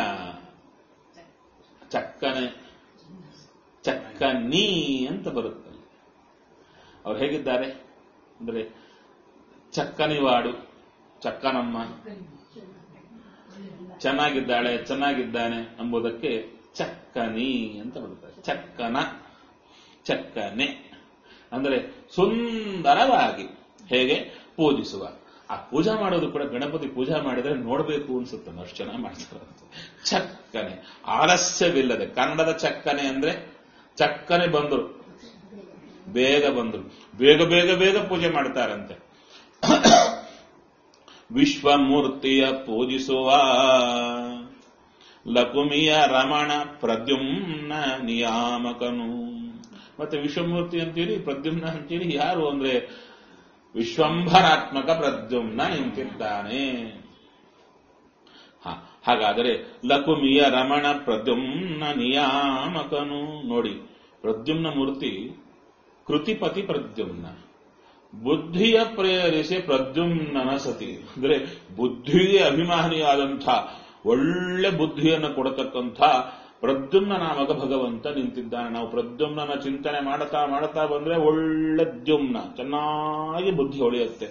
ಚಕ್ಕನೆ, ಚಕ್ಕನಿ ಅಂತ ಬರುತ್ತೆ. ಅವ್ರು ಹೇಗಿದ್ದಾರೆ ಅಂದ್ರೆ ಚಕ್ಕನಿವಾಡು, ಚಕ್ಕನಮ್ಮ, ಚೆನ್ನಾಗಿದ್ದಾಳೆ, ಚೆನ್ನಾಗಿದ್ದಾನೆ ಎಂಬುದಕ್ಕೆ ಚಕ್ಕನಿ ಅಂತ ಬರುತ್ತದೆ. ಚಕ್ಕನ, ಚಕ್ಕನೆ ಅಂದ್ರೆ ಸುಂದರವಾಗಿ ಹೇಗೆ ಪೂಜಿಸುವ. ಆ ಪೂಜಾ ಮಾಡೋದು ಕೂಡ ಗಣಪತಿ ಪೂಜಾ ಮಾಡಿದ್ರೆ ನೋಡಬೇಕು ಅನ್ಸುತ್ತೆ, ಅಷ್ಟು ಚೆನ್ನಾಗಿ ಮಾಡ್ತಾರೆ. ಚಕ್ಕನೆ, ಆಲಸ್ಯವಿಲ್ಲದೆ. ಕನ್ನಡದ ಚಕ್ಕನೆ ಅಂದ್ರೆ ಚಕ್ಕನೆ ಬಂದರು, ಬೇಗ ಬಂದರು, ಬೇಗ ಬೇಗ ಬೇಗ ಪೂಜೆ ಮಾಡ್ತಾರಂತೆ. ವಿಶ್ವಮೂರ್ತಿಯ ಪೂಜಿಸುವ ಲಕುಮಿಯ ರಮಣ ಪ್ರದ್ಯುಮ್ನ ನಿಯಾಮಕನು. ಮತ್ತೆ ವಿಶ್ವಮೂರ್ತಿ ಅಂತೀರಿ, ಪ್ರದ್ಯುಮ್ನ ಅಂತೀರಿ. ಯಾರು ಅಂದ್ರೆ ವಿಶ್ವಂಭರಾತ್ಮಕ ಪ್ರದ್ಯುಮ್ನ ನಿಂತಿದ್ದಾನೆ. ಹಾಗಾದರೆ ಲಕುಮಿಯ ರಮಣ ಪ್ರದ್ಯುಮ್ನ ನಿಯಾಮಕನು. ನೋಡಿ, ಪ್ರದ್ಯುಮ್ನ ಮೂರ್ತಿ ಕೃತಿಪತಿ ಪ್ರದ್ಯುಮ್ನ, ಬುದ್ಧಿಯ ಪ್ರೇರಿಸಿ ಪ್ರದ್ಯುಮ್ನನ ಸತಿ. ಅಂದ್ರೆ ಬುದ್ಧಿಗೆ ಅಭಿಮಾನಿಯಾದಂಥ ಒಳ್ಳೆ ಬುದ್ಧಿಯನ್ನು ಕೊಡತಕ್ಕಂಥ ಪ್ರದ್ಯುಮ್ನ ನಾಮಕ ಭಗವಂತ ನಿಂತಿದ್ದಾನೆ. ನಾವು ಪ್ರದ್ಯುಮ್ನನ ಚಿಂತನೆ ಮಾಡುತ್ತಾ ಮಾಡುತ್ತಾ ಬಂದ್ರೆ ಒಳ್ಳೆ ದ್ಯುಮ್ನ ಚೆನ್ನಾಗಿ ಬುದ್ಧಿ ಹೊಳೆಯುತ್ತೆ.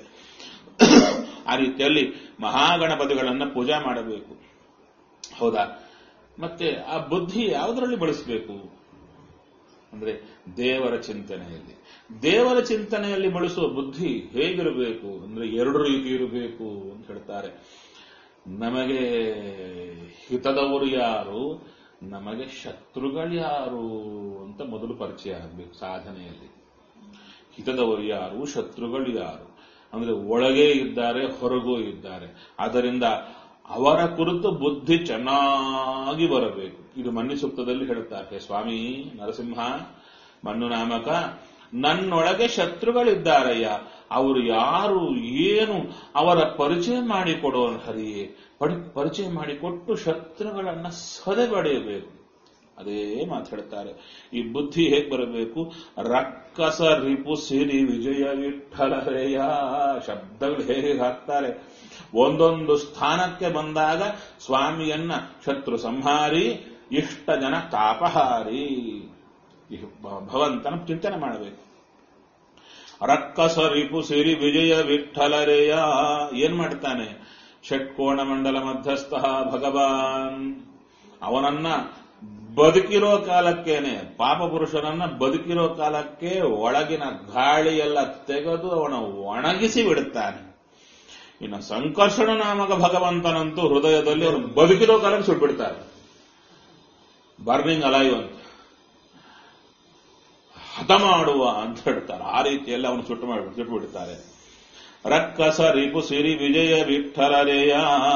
ಆ ರೀತಿಯಲ್ಲಿ ಮಹಾಗಣಪತಿಗಳನ್ನ ಪೂಜಾ ಮಾಡಬೇಕು. ಹೌದಾ? ಮತ್ತೆ ಆ ಬುದ್ಧಿ ಯಾವುದರಲ್ಲಿ ಬಳಸಬೇಕು ಅಂದ್ರೆ ದೇವರ ಚಿಂತನೆಯಲ್ಲಿ. ದೇವರ ಚಿಂತನೆಯಲ್ಲಿ ಬಳಸುವ ಬುದ್ಧಿ ಹೇಗಿರಬೇಕು ಅಂದ್ರೆ ಎರಡು ರೀತಿ ಇರಬೇಕು ಅಂತ ಹೇಳ್ತಾರೆ. ನಮಗೆ ಹಿತದವರು ಯಾರು, ನಮಗೆ ಶತ್ರುಗಳು ಯಾರು ಅಂತ ಮೊದಲು ಪರಿಚಯ ಆಗಬೇಕು ಸಾಧನೆಯಲ್ಲಿ. ಹಿತದವರು ಯಾರು, ಶತ್ರುಗಳು ಯಾರು ಅಂದ್ರೆ ಒಳಗೆ ಇದ್ದಾರೆ, ಹೊರಗೂ ಇದ್ದಾರೆ. ಆದ್ದರಿಂದ ಅವರ ಕುರಿತು ಬುದ್ಧಿ ಚೆನ್ನಾಗಿ ಬರಬೇಕು. ಇದು ಮನ್ನಿ ಸೂಕ್ತದಲ್ಲಿ ಹೇಳುತ್ತಾರೆ, ಸ್ವಾಮಿ ನರಸಿಂಹ ಮಣ್ಣು ನಾಮಕ, ನನ್ನೊಳಗೆ ಶತ್ರುಗಳಿದ್ದಾರಯ್ಯ, ಅವರು ಯಾರು ಏನು ಅವರ ಪರಿಚಯ ಮಾಡಿಕೊಡೋ ಹರಿಯೇ. ಪರಿಚಯ ಮಾಡಿಕೊಟ್ಟು ಶತ್ರುಗಳನ್ನ ಸದೆ ಬಡೆಯಬೇಕು. ಅದೇ ಮಾತಾಡ್ತಾರೆ. ಈ ಬುದ್ಧಿ ಹೇಗೆ ಬರಬೇಕು? ರಕ್ಕಸ ರಿಪು ಸಿರಿ ವಿಜಯ ವಿಠಲರೆಯ ಶಬ್ದಗಳು ಹೇಗೆ ಹಾಕ್ತಾರೆ. ಒಂದೊಂದು ಸ್ಥಾನಕ್ಕೆ ಬಂದಾಗ ಸ್ವಾಮಿಯನ್ನ ಶತ್ರು ಸಂಹಾರಿ, ಇಷ್ಟ ಜನ ತಾಪಹಾರಿ, ಭಗವಂತನ ಚಿಂತನೆ ಮಾಡಬೇಕು. ರಕ್ಕಸ ರಿಪು ಸಿರಿ ವಿಜಯ ವಿಠಲರೆಯ ಏನ್ ಮಾಡ್ತಾನೆ? ಷಟ್ಕೋಣ ಮಂಡಲ ಮಧ್ಯಸ್ಥ ಭಗವಾನ್, ಅವನನ್ನ ಬದುಕಿರೋ ಕಾಲಕ್ಕೇನೆ, ಪಾಪ ಪುರುಷನನ್ನ ಬದುಕಿರೋ ಕಾಲಕ್ಕೆ ಒಳಗಿನ ಗಾಳಿಯೆಲ್ಲ ತೆಗೆದು ಅವನ ಒಣಗಿಸಿ ಬಿಡುತ್ತಾನೆ. ಇನ್ನು ಸಂಕರ್ಷಣ ನಾಮಕ ಭಗವಂತನಂತೂ ಹೃದಯದಲ್ಲಿ ಅವನು ಬದುಕಿರೋ ಕಾಲಕ್ಕೆ ಸುಟ್ಬಿಡ್ತಾರೆ. ಬರ್ನಿಂಗ್ ಅಲೈವ್ ಅಂತ, ಹತ ಮಾಡುವ ಅಂತ ಹೇಳ್ತಾರೆ. ಆ ರೀತಿಯಲ್ಲಿ ಅವನು ಸುಟ್ಟು ಮಾಡಿ ಸುಟ್ಟು ಬಿಡ್ತಾರೆ. ರಕ್ಕಸ ರಿಪು ಸಿರಿ ವಿಜಯ ವಿಠಲರೆಯ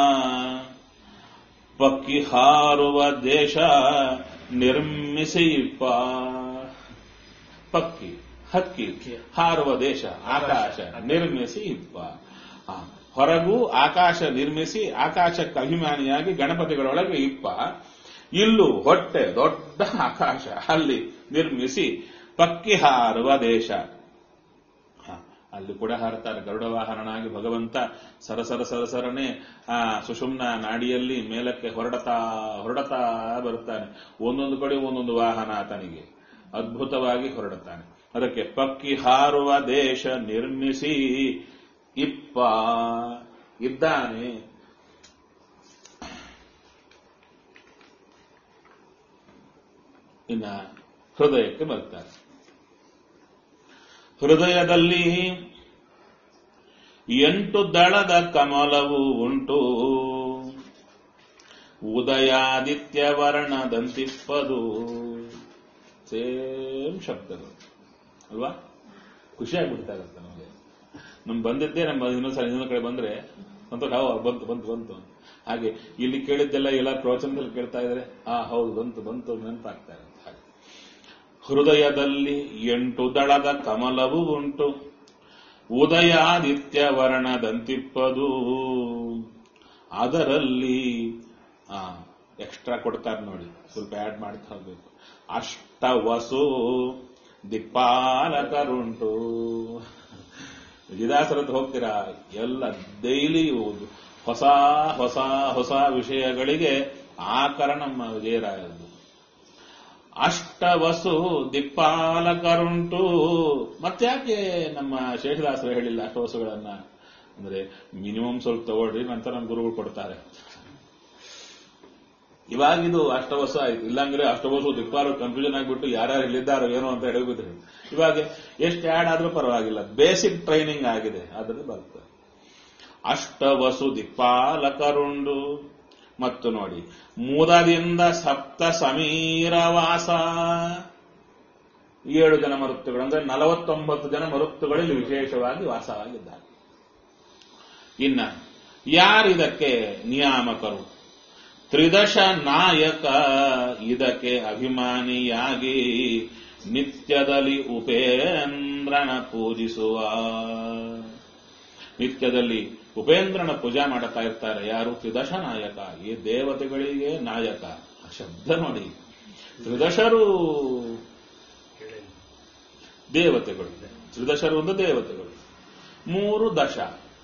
ಪಕ್ಕಿ ಹಾರುವ ದೇಶ ನಿರ್ಮಿಸಿಪ್ಪ. ಪಕ್ಕಿ ಹಕ್ಕಿ ಹಾರುವ ದೇಶ ಆಕಾಶ ನಿರ್ಮಿಸಿ ಇಪ್ಪ. ಹೊರಗೂ ಆಕಾಶ ನಿರ್ಮಿಸಿ ಆಕಾಶಕ್ಕೆ ಅಭಿಮಾನಿಯಾಗಿ ಗಣಪತಿಗಳೊಳಗೆ ಇಪ್ಪ. ಇಲ್ಲೂ ಹೊಟ್ಟೆ ದೊಡ್ಡ ಆಕಾಶ ಅಲ್ಲಿ ನಿರ್ಮಿಸಿ ಪಕ್ಕಿ ಹಾರುವ ದೇಶ. ಅಲ್ಲಿ ಕೂಡ ಹಾರುತ್ತಾರೆ ಗರುಡ ವಾಹನನಾಗಿ ಭಗವಂತ. ಸರಸರ ಸರಸರನೆ ಆ ಸುಷುಮ್ನ ನಾಡಿಯಲ್ಲಿ ಮೇಲಕ್ಕೆ ಹೊರಡತಾ ಹೊರಡತಾ ಬರುತ್ತಾನೆ. ಒಂದೊಂದು ಕಡೆ ಒಂದೊಂದು ವಾಹನ ಆತನಿಗೆ ಅದ್ಭುತವಾಗಿ ಹೊರಡುತ್ತಾನೆ. ಅದಕ್ಕೆ ಪಕ್ಕಿ ಹಾರುವ ದೇಶ ನಿರ್ಮಿಸಿ ಇಪ್ಪ ಇದ್ದಾನೆ. ಇನ್ನ ಹೃದಯಕ್ಕೆ ಬರ್ತಾರೆ. ಹೃದಯದಲ್ಲಿ ಎಂಟು ದಳದ ಕಮಲವು ಉಂಟು, ಉದಯಾದಿತ್ಯ ವರ್ಣದಂತಿಪ್ಪದು. ಸೇಮ್ ಶಬ್ದಗಳು ಅಲ್ವಾ? ಖುಷಿಯಾಗ್ಬಿಡ್ತಾಗತ್ತೆ ನಮಗೆ. ನಮ್ ಬಂದಿದ್ದೇ ನಮ್ಮ ಇನ್ನೊಂದ್ಸಲ ಇನ್ನೊಂದ್ ಕಡೆ ಬಂದ್ರೆ ಅಂತ ನಾವು ಬಂತು ಬಂತು ಬಂತು ಹಾಗೆ ಇಲ್ಲಿ ಕೇಳಿದ್ದೆಲ್ಲ ಎಲ್ಲ ಪ್ರವಚನದಲ್ಲಿ ಕೇಳ್ತಾ ಇದ್ರೆ ಆ ಹೌದು ಬಂತು ಬಂತು ನೆನಪಾಗ್ತಾ ಇರುತ್ತೆ. ಹಾಗೆ ಹೃದಯದಲ್ಲಿ ಎಂಟು ದಳದ ಕಮಲವು ಉಂಟು, ಉದಯಾದಿತ್ಯ ವರ್ಣದಂತಿಪ್ಪದು. ಅದರಲ್ಲಿ ಆ ಎಕ್ಸ್ಟ್ರಾ ಕೊಡ್ತಾರೆ ನೋಡಿ, ಸ್ವಲ್ಪ ಆಡ್ ಮಾಡ್ತಾ ಹೋಗ್ಬೇಕು. ಅಷ್ಟವಸು ದಿಕ್ಪಾಲಕರುಂಟು. ವಿಜಯದಾಸರದ್ದು ಹೋಗ್ತೀರಾ, ಎಲ್ಲ ಡೈಲಿ ಹೊಸ ಹೊಸ ಹೊಸ ವಿಷಯಗಳಿಗೆ ಆಕರ ನಮ್ಮ ವಿಜಯರಾಯರದು. ಅಷ್ಟವಸು ದಿಕ್ಪಾಲಕರುಂಟು. ಮತ್ತ್ಯಾಕೆ ನಮ್ಮ ಶೇಷದಾಸರು ಹೇಳಿಲ್ಲ ಅಷ್ಟವಸುಗಳನ್ನ ಅಂದ್ರೆ ಮಿನಿಮಮ್ ಸ್ವಲ್ಪ ತಗೊಳ್ರಿ, ನಂತರ ನಮ್ಮ ಗುರುಗಳು ಕೊಡ್ತಾರೆ. ಇವಾಗಿದು ಅಷ್ಟವಸು ಆಯ್ತು, ಇಲ್ಲಾಂದ್ರೆ ಅಷ್ಟವಸು ದಿಕ್ಪಾಲು ಕನ್ಫ್ಯೂಷನ್ ಆಗಿಬಿಟ್ಟು ಯಾರ್ಯಾರು ಇಲ್ಲಿದ್ದಾರೋ ಏನೋ ಅಂತ ಹೇಳಬಿಟ್ರಿ. ಇವಾಗ ಎಷ್ಟು ಆಡ್ ಆದ್ರೂ ಪರವಾಗಿಲ್ಲ, ಬೇಸಿಕ್ ಟ್ರೈನಿಂಗ್ ಆಗಿದೆ, ಆದ್ರೆ ಬರ್ತದೆ. ಅಷ್ಟವಸು ದಿಕ್ಪಾಲಕರುಂಡು. ಮತ್ತು ನೋಡಿ, ಮುದದಿಂದ ಸಪ್ತ ಸಮೀರವಾಸ. ಏಳು ಜನ ಮರುತ್ತುಗಳು ಅಂದ್ರೆ ನಲವತ್ತೊಂಬತ್ತು ಜನ ಮರುತ್ತುಗಳಲ್ಲಿ ವಿಶೇಷವಾಗಿ ವಾಸವಾಗಿದ್ದಾರೆ. ಇನ್ನ ಯಾರಿದಕ್ಕೆ ನಿಯಾಮಕರು? ತ್ರಿದಶ ನಾಯಕ ಇದಕ್ಕೆ ಅಭಿಮಾನಿಯಾಗಿ ನಿತ್ಯದಲ್ಲಿ ಉಪೇಂದ್ರನ ಪೂಜಿಸುವ. ನಿತ್ಯದಲ್ಲಿ ಉಪೇಂದ್ರನ ಪೂಜಾ ಮಾಡುತ್ತಾ ಇರ್ತಾರೆ. ಯಾರು? ತ್ರಿದಶ ನಾಯಕ, ಈ ದೇವತೆಗಳಿಗೆ ನಾಯಕ. ಆ ಶಬ್ದ ನೋಡಿ, ತ್ರಿದಶರು ದೇವತೆಗಳು, ತ್ರಿದಶರು ಒಂದು ದೇವತೆಗಳು. ಮೂರು ದಶ,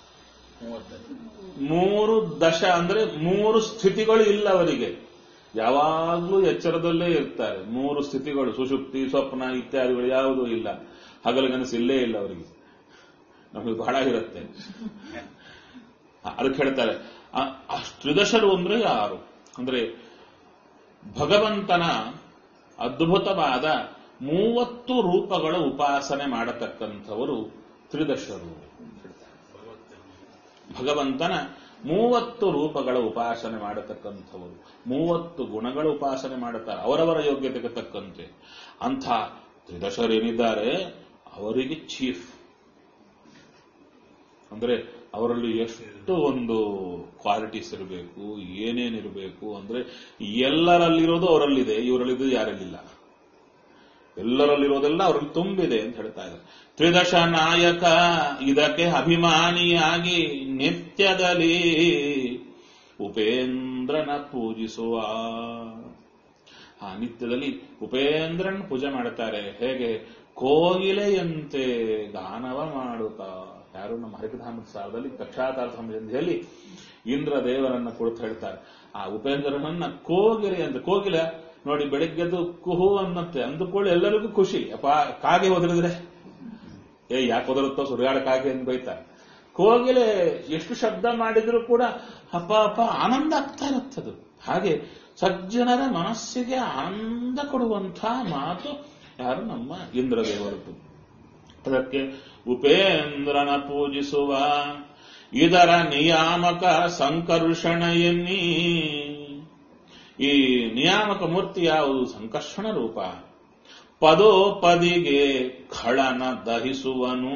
ಮೂರು ದಶ ಅಂದ್ರೆ ಮೂರು ಸ್ಥಿತಿಗಳು ಇಲ್ಲ ಅವರಿಗೆ, ಯಾವಾಗಲೂ ಎಚ್ಚರದಲ್ಲೇ ಇರ್ತಾರೆ. ಮೂರು ಸ್ಥಿತಿಗಳು, ಸುಷುಪ್ತಿ, ಸ್ವಪ್ನ ಇತ್ಯಾದಿಗಳು ಯಾವುದೂ ಇಲ್ಲ. ಹಗಲುಗನಸು ಇಲ್ಲೇ ಇಲ್ಲ ಅವರಿಗೆ. ನಮಗೆ ಬಹಳ ಇರುತ್ತೆ. ಅದಕ್ಕೆ ಹೇಳ್ತಾರೆ ತ್ರಿದಶರು ಅಂದ್ರೆ ಯಾರು ಅಂದ್ರೆ ಭಗವಂತನ ಅದ್ಭುತವಾದ ಮೂವತ್ತು ರೂಪಗಳ ಉಪಾಸನೆ ಮಾಡತಕ್ಕಂಥವರು ತ್ರಿದಶರು. ಭಗವಂತನ ಮೂವತ್ತು ರೂಪಗಳ ಉಪಾಸನೆ ಮಾಡತಕ್ಕಂಥವರು, ಮೂವತ್ತು ಗುಣಗಳ ಉಪಾಸನೆ ಮಾಡುತ್ತಾರೆ ಅವರವರ ಯೋಗ್ಯತೆಗೆ ತಕ್ಕಂತೆ. ಅಂಥ ತ್ರಿದಶರೇನಿದ್ದಾರೆ ಅವರಿಗೆ ಚೀಫ್ ಅಂದ್ರೆ ಅವರಲ್ಲಿ ಎಷ್ಟು ಒಂದು ಕ್ವಾಲಿಟೀಸ್ ಇರಬೇಕು, ಏನೇನಿರಬೇಕು ಅಂದ್ರೆ ಎಲ್ಲರಲ್ಲಿರೋದು ಅವರಲ್ಲಿದೆ, ಇವರಲ್ಲಿದ್ದು ಯಾರಲ್ಲಿಲ್ಲ. ಎಲ್ಲರಲ್ಲಿರೋದೆಲ್ಲ ಅವರಲ್ಲಿ ತುಂಬಿದೆ ಅಂತ ಹೇಳ್ತಾ ಇದ್ದಾರೆ. ತ್ರಿದಶ ನಾಯಕ ಇದಕ್ಕೆ ಅಭಿಮಾನಿಯಾಗಿ ನಿತ್ಯದಲ್ಲಿ ಉಪೇಂದ್ರನ ಪೂಜಿಸುವ. ಆ ನಿತ್ಯದಲ್ಲಿ ಉಪೇಂದ್ರನ ಪೂಜೆ ಮಾಡುತ್ತಾರೆ. ಹೇಗೆ? ಕೋಗಿಲೆಯಂತೆ ಗಾನವ ಮಾಡುತ್ತಾ. ಯಾರು? ನಮ್ಮ ಹರಿಕಥಾಮೃತ ಸಾರದಲ್ಲಿ ಕಕ್ಷಾತಾರ ಸಂಧಿಯಲ್ಲಿ ಇಂದ್ರ ದೇವರನ್ನ ಕುರಿತು ಹೇಳ್ತಾರೆ. ಆ ಉಪೇಂದ್ರನನ್ನ ಕೋಗಿಲೆ ಅಂತ. ಕೋಗಿಲೆ ನೋಡಿ ಬೆಳಿಗ್ಗೆದ್ದು ಕುಹು ಅನ್ನತ್ತೆ ಅಂದುಕೊಳ್ಳಿ, ಎಲ್ಲರಿಗೂ ಖುಷಿ. ಅಪ್ಪ ಕಾಗೆ ಒದರಿದ್ರೆ ಏ ಯಾಕೆ ಒದರುತ್ತೋ ಸುರಿಯಾಡ ಕಾಗೆ ಅಂತ ಬೈತಾರೆ. ಕೋಗಿಲೆ ಎಷ್ಟು ಶಬ್ದ ಮಾಡಿದ್ರು ಕೂಡ ಅಪ್ಪ ಅಪ್ಪ ಆನಂದ ಆಗ್ತಾ ಇರುತ್ತದು. ಹಾಗೆ ಸಜ್ಜನರ ಮನಸ್ಸಿಗೆ ಆನಂದ ಕೊಡುವಂಥ ಮಾತು ಯಾರು? ನಮ್ಮ ಇಂದ್ರದೇವರದ್ದು. ಅದಕ್ಕೆ ಉಪೇಂದ್ರನ ಪೂಜಿಸುವ. ಇದರ ನಿಯಾಮಕ ಸಂಕರ್ಷಣ ಎನ್ನಿ. ಈ ನಿಯಾಮಕ ಮೂರ್ತಿ ಯಾವುದು? ಸಂಕರ್ಷಣ ರೂಪ. ಪದೋಪದಿಗೆ ಖಳನ ದಹಿಸುವನು.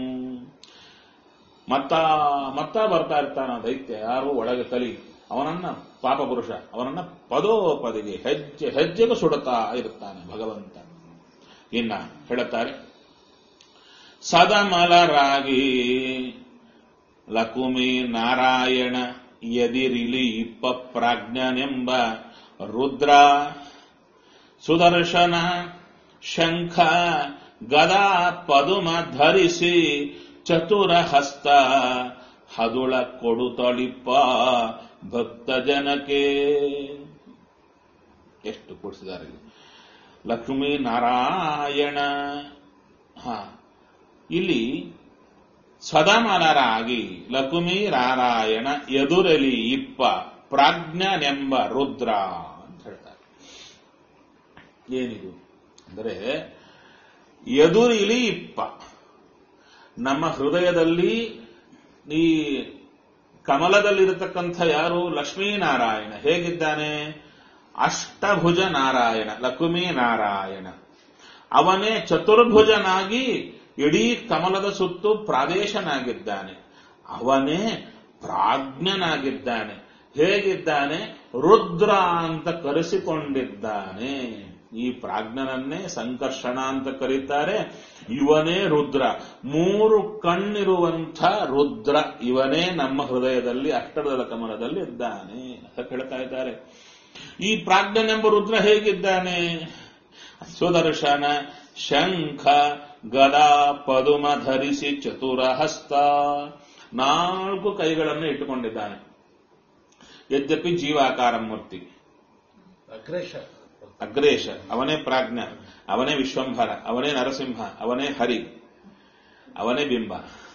ಮತ್ತ ಮತ್ತ ಬರ್ತಾ ಇರ್ತಾನ ದೈತ್ಯ, ಯಾರು ಒಳಗೆ ಕಲಿ, ಅವನನ್ನ ಪಾಪ ಪುರುಷ, ಅವನನ್ನ ಪದೋಪದಿಗೆ ಹೆಜ್ಜೆ ಹೆಜ್ಜೆಗೂ ಸುಡುತ್ತಾ ಇರುತ್ತಾನೆ ಭಗವಂತ. ಇನ್ನ ಹೇಳುತ್ತಾರೆ, ಸದಮಲರಾಗಿ ಲಕುಮಿ ನಾರಾಯಣ ಎದಿರಿಲಿ ಇಪ್ಪ ಪ್ರಾಜ್ಞನೆಂಬ ರುದ್ರ ಸುದರ್ಶನ ಶಂಖ ಗದಾ ಪದುಮ ಧರಿಸಿ ಚತುರ ಹಸ್ತ ಹದುಳ ಕೊಡುತ್ತಳಿಪ್ಪ ಭಕ್ತ ಜನಕ್ಕೆ. ಎಷ್ಟು ಕೂಡಿಸಿದ್ದಾರೆ ಲಕ್ಷ್ಮೀ ನಾರಾಯಣ. ಹ ಇಲ್ಲಿ ಸದಮಲರಾಗಿ ಲಕ್ಷ್ಮೀ ನಾರಾಯಣ ಎದುರಲಿ ಇಪ್ಪ ಪ್ರಾಜ್ಞನೆಂಬ ರುದ್ರ ಅಂತ ಹೇಳ್ತಾರೆ. ಏನಿದು ಅಂದರೆ ಎದುರಿಲಿ ಇಪ್ಪ. ನಮ್ಮ ಹೃದಯದಲ್ಲಿ ಈ ಕಮಲದಲ್ಲಿರತಕ್ಕಂಥ ಯಾರು? ಲಕ್ಷ್ಮೀನಾರಾಯಣ. ಹೇಗಿದ್ದಾನೆ? ಅಷ್ಟಭುಜ ನಾರಾಯಣ, ಲಕ್ಷ್ಮೀ ನಾರಾಯಣ. ಅವನೇ ಚತುರ್ಭುಜನಾಗಿ ಇಡೀ ಕಮಲದ ಸುತ್ತು ಪ್ರಾದೇಶನಾಗಿದ್ದಾನೆ. ಅವನೇ ಪ್ರಾಜ್ಞನಾಗಿದ್ದಾನೆ. ಹೇಗಿದ್ದಾನೆ? ರುದ್ರ ಅಂತ ಕರೆಸಿಕೊಂಡಿದ್ದಾನೆ. ಈ ಪ್ರಾಜ್ಞನನ್ನೇ ಸಂಕರ್ಷಣ ಅಂತ ಕರೀತಾರೆ. ಇವನೇ ರುದ್ರ. ಮೂರು ಕಣ್ಣಿರುವಂಥ ರುದ್ರ ಇವನೇ ನಮ್ಮ ಹೃದಯದಲ್ಲಿ ಅಷ್ಟರದ ಕಮಲದಲ್ಲಿ ಇದ್ದಾನೆ ಅಂತ ಹೇಳ್ತಾ ಇದ್ದಾರೆ. ಈ ಪ್ರಾಜ್ಞನೆಂಬ ರುದ್ರ ಹೇಗಿದ್ದಾನೆ? ಸುದರ್ಶನ ಶಂಖ ಗದಾ ಪದುಮ ಧರಿಸಿ ಚತುರಹಸ್ತ, ನಾಲ್ಕು ಕೈಗಳನ್ನು ಇಟ್ಟುಕೊಂಡಿದ್ದಾನೆ. ಯದ್ಯಪಿ ಜೀವಾಕಾರ ಮೂರ್ತಿ.
ಅಗ್ರೇಶ
ಅಗ್ರೇಶ ಅವನೇ ಪ್ರಾಜ್ಞ, ಅವನೇ ವಿಶ್ವಂಭರ, ಅವನೇ ನರಸಿಂಹ, ಅವನೇ ಹರಿ, ಅವನೇ ಬಿಂಬ.